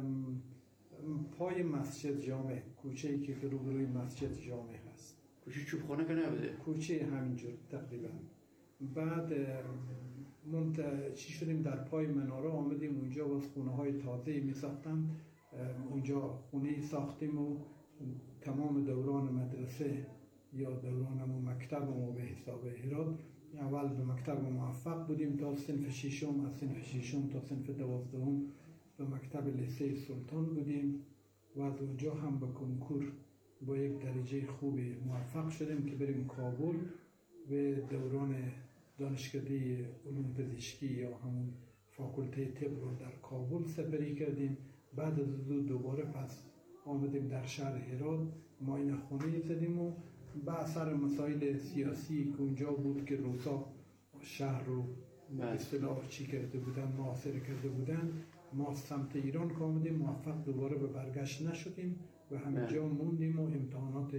پای مسجد جامع، کوچه‌ای که روبروی مسجد جامع هست. کوچه چوبخانه که نبوده؟ کوچه همینجور تقریبا. بعد منت چی شدیم در پای مناره آمدیم اونجا باز خونه های تازه می ساختن. اونجا خونه ساختیم و تمام دوران مدرسه یا دوران مکتب به حساب هرات اول به مکتب موفق بودیم تا صنف ششم، از صنف ششم تا صنف دوازدهم به مکتب لیسه سلطان بودیم و از اونجا هم به کنکور با یک درجه خوبی موفق شدیم که بریم کابل و دوران دانشکده علوم پزشکی یا همون فاکولته طب رو در کابل سپری کردیم. بعد از دو دوباره پس آمدیم در شهر هرات، معاینه خونه زدیم و به اثر مسائل سیاسی که اونجا بود که روسا شهر رو به اصطلاح چی کرده بودن، معاصر کرده بودن، ما سمت ایران که آمدیم موفق دوباره به برگشت نشدیم و همینجا موندیم و امتحانات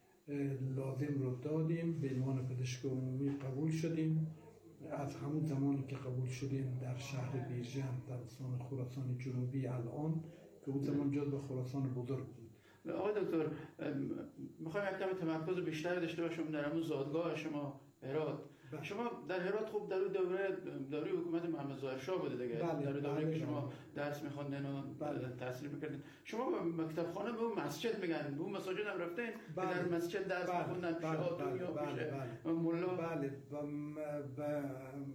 لازم رو دادیم، به عنوان پزشک عمومی قبول شدیم. از همون زمانی که قبول شدیم در شهر بیرجن در استان خراسان جنوبی الان که اون زمان جزو خراسان بزرگ بود. آقای دکتر، میخوایم یک کمی تمرکز بیشتر داشته باشیم در همون زادگاه شما هرات. شما در هرات خوب در دوره دوره حکومت محمد ظاهر شاه بوده دیگه، بله، در دوره بله، که شما درس می‌خوندین و تحصیل می‌کردین. شما به مکتب خانه به اون مسجد میگن، به اون مساجد هم رفتین بله. که در مسجد درس بله. می‌خوندن بله. شهادت یا بله. بله. مولا. بله به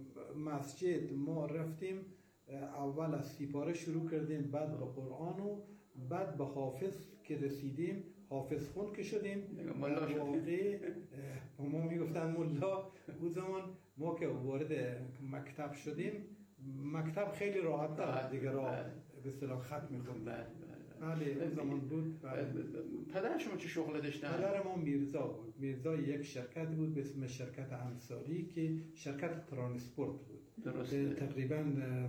مسجد ما رفتیم، اول از سیپاره شروع کردیم، بعد به قرآن و بعد به حافظ که رسیدیم حافظ خون که شدیم ملا شدیم. ما میگفتن ملا. اون زمان ما که وارد مکتب شدیم، مکتب خیلی راحت تر دیگه راه به اصطلاح خط می‌خوند. بله اون زمان بود. پدر شما چه شغل داشتن؟ پدر ما میرزا بود. میرزا یک شرکت بود به اسم شرکت انصاری که شرکت ترانسپورت بود. درسته. تقریبا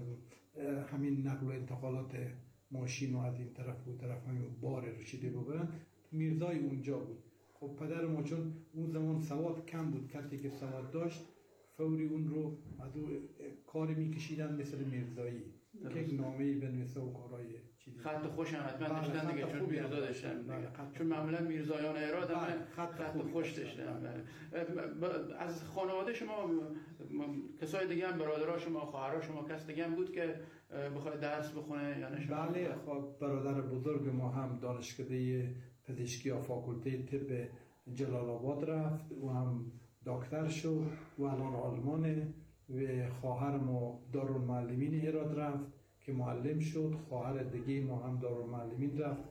همین نقل و انتقالات ماشین و از این طرف و طرف همین بار رشیده ببرن. میرزای اونجا بود. خب پدر ما چون اون زمان سواد کم بود، کسی که سواد داشت فوری اون رو از اون کاری میکشیدن مثل میرزایی که یک نامه‌ای بنویسه و کارهای چیزی. خط خوش هم حتما داشتن دیگه، چون میرزا داشتن دیگه. چون معمولا میرزایان هرات هم خط, خط خوش داشتن. از خانواده شما کسای دیگه هم، برادرها شما، خواهرها شما، کس دیگه هم بود که بخواد درس بخونه یا نه شما؟ بله، خب برادر بزرگ ما هم دانشکده پزشکی یا فاکولته طب جلال آباد رفت و هم دکتر شد و الان آلمانه. و خواهر ما دارالمعلمین هرات رفت که معلم شد. خواهر دیگه ما هم دارالمعلمین رفت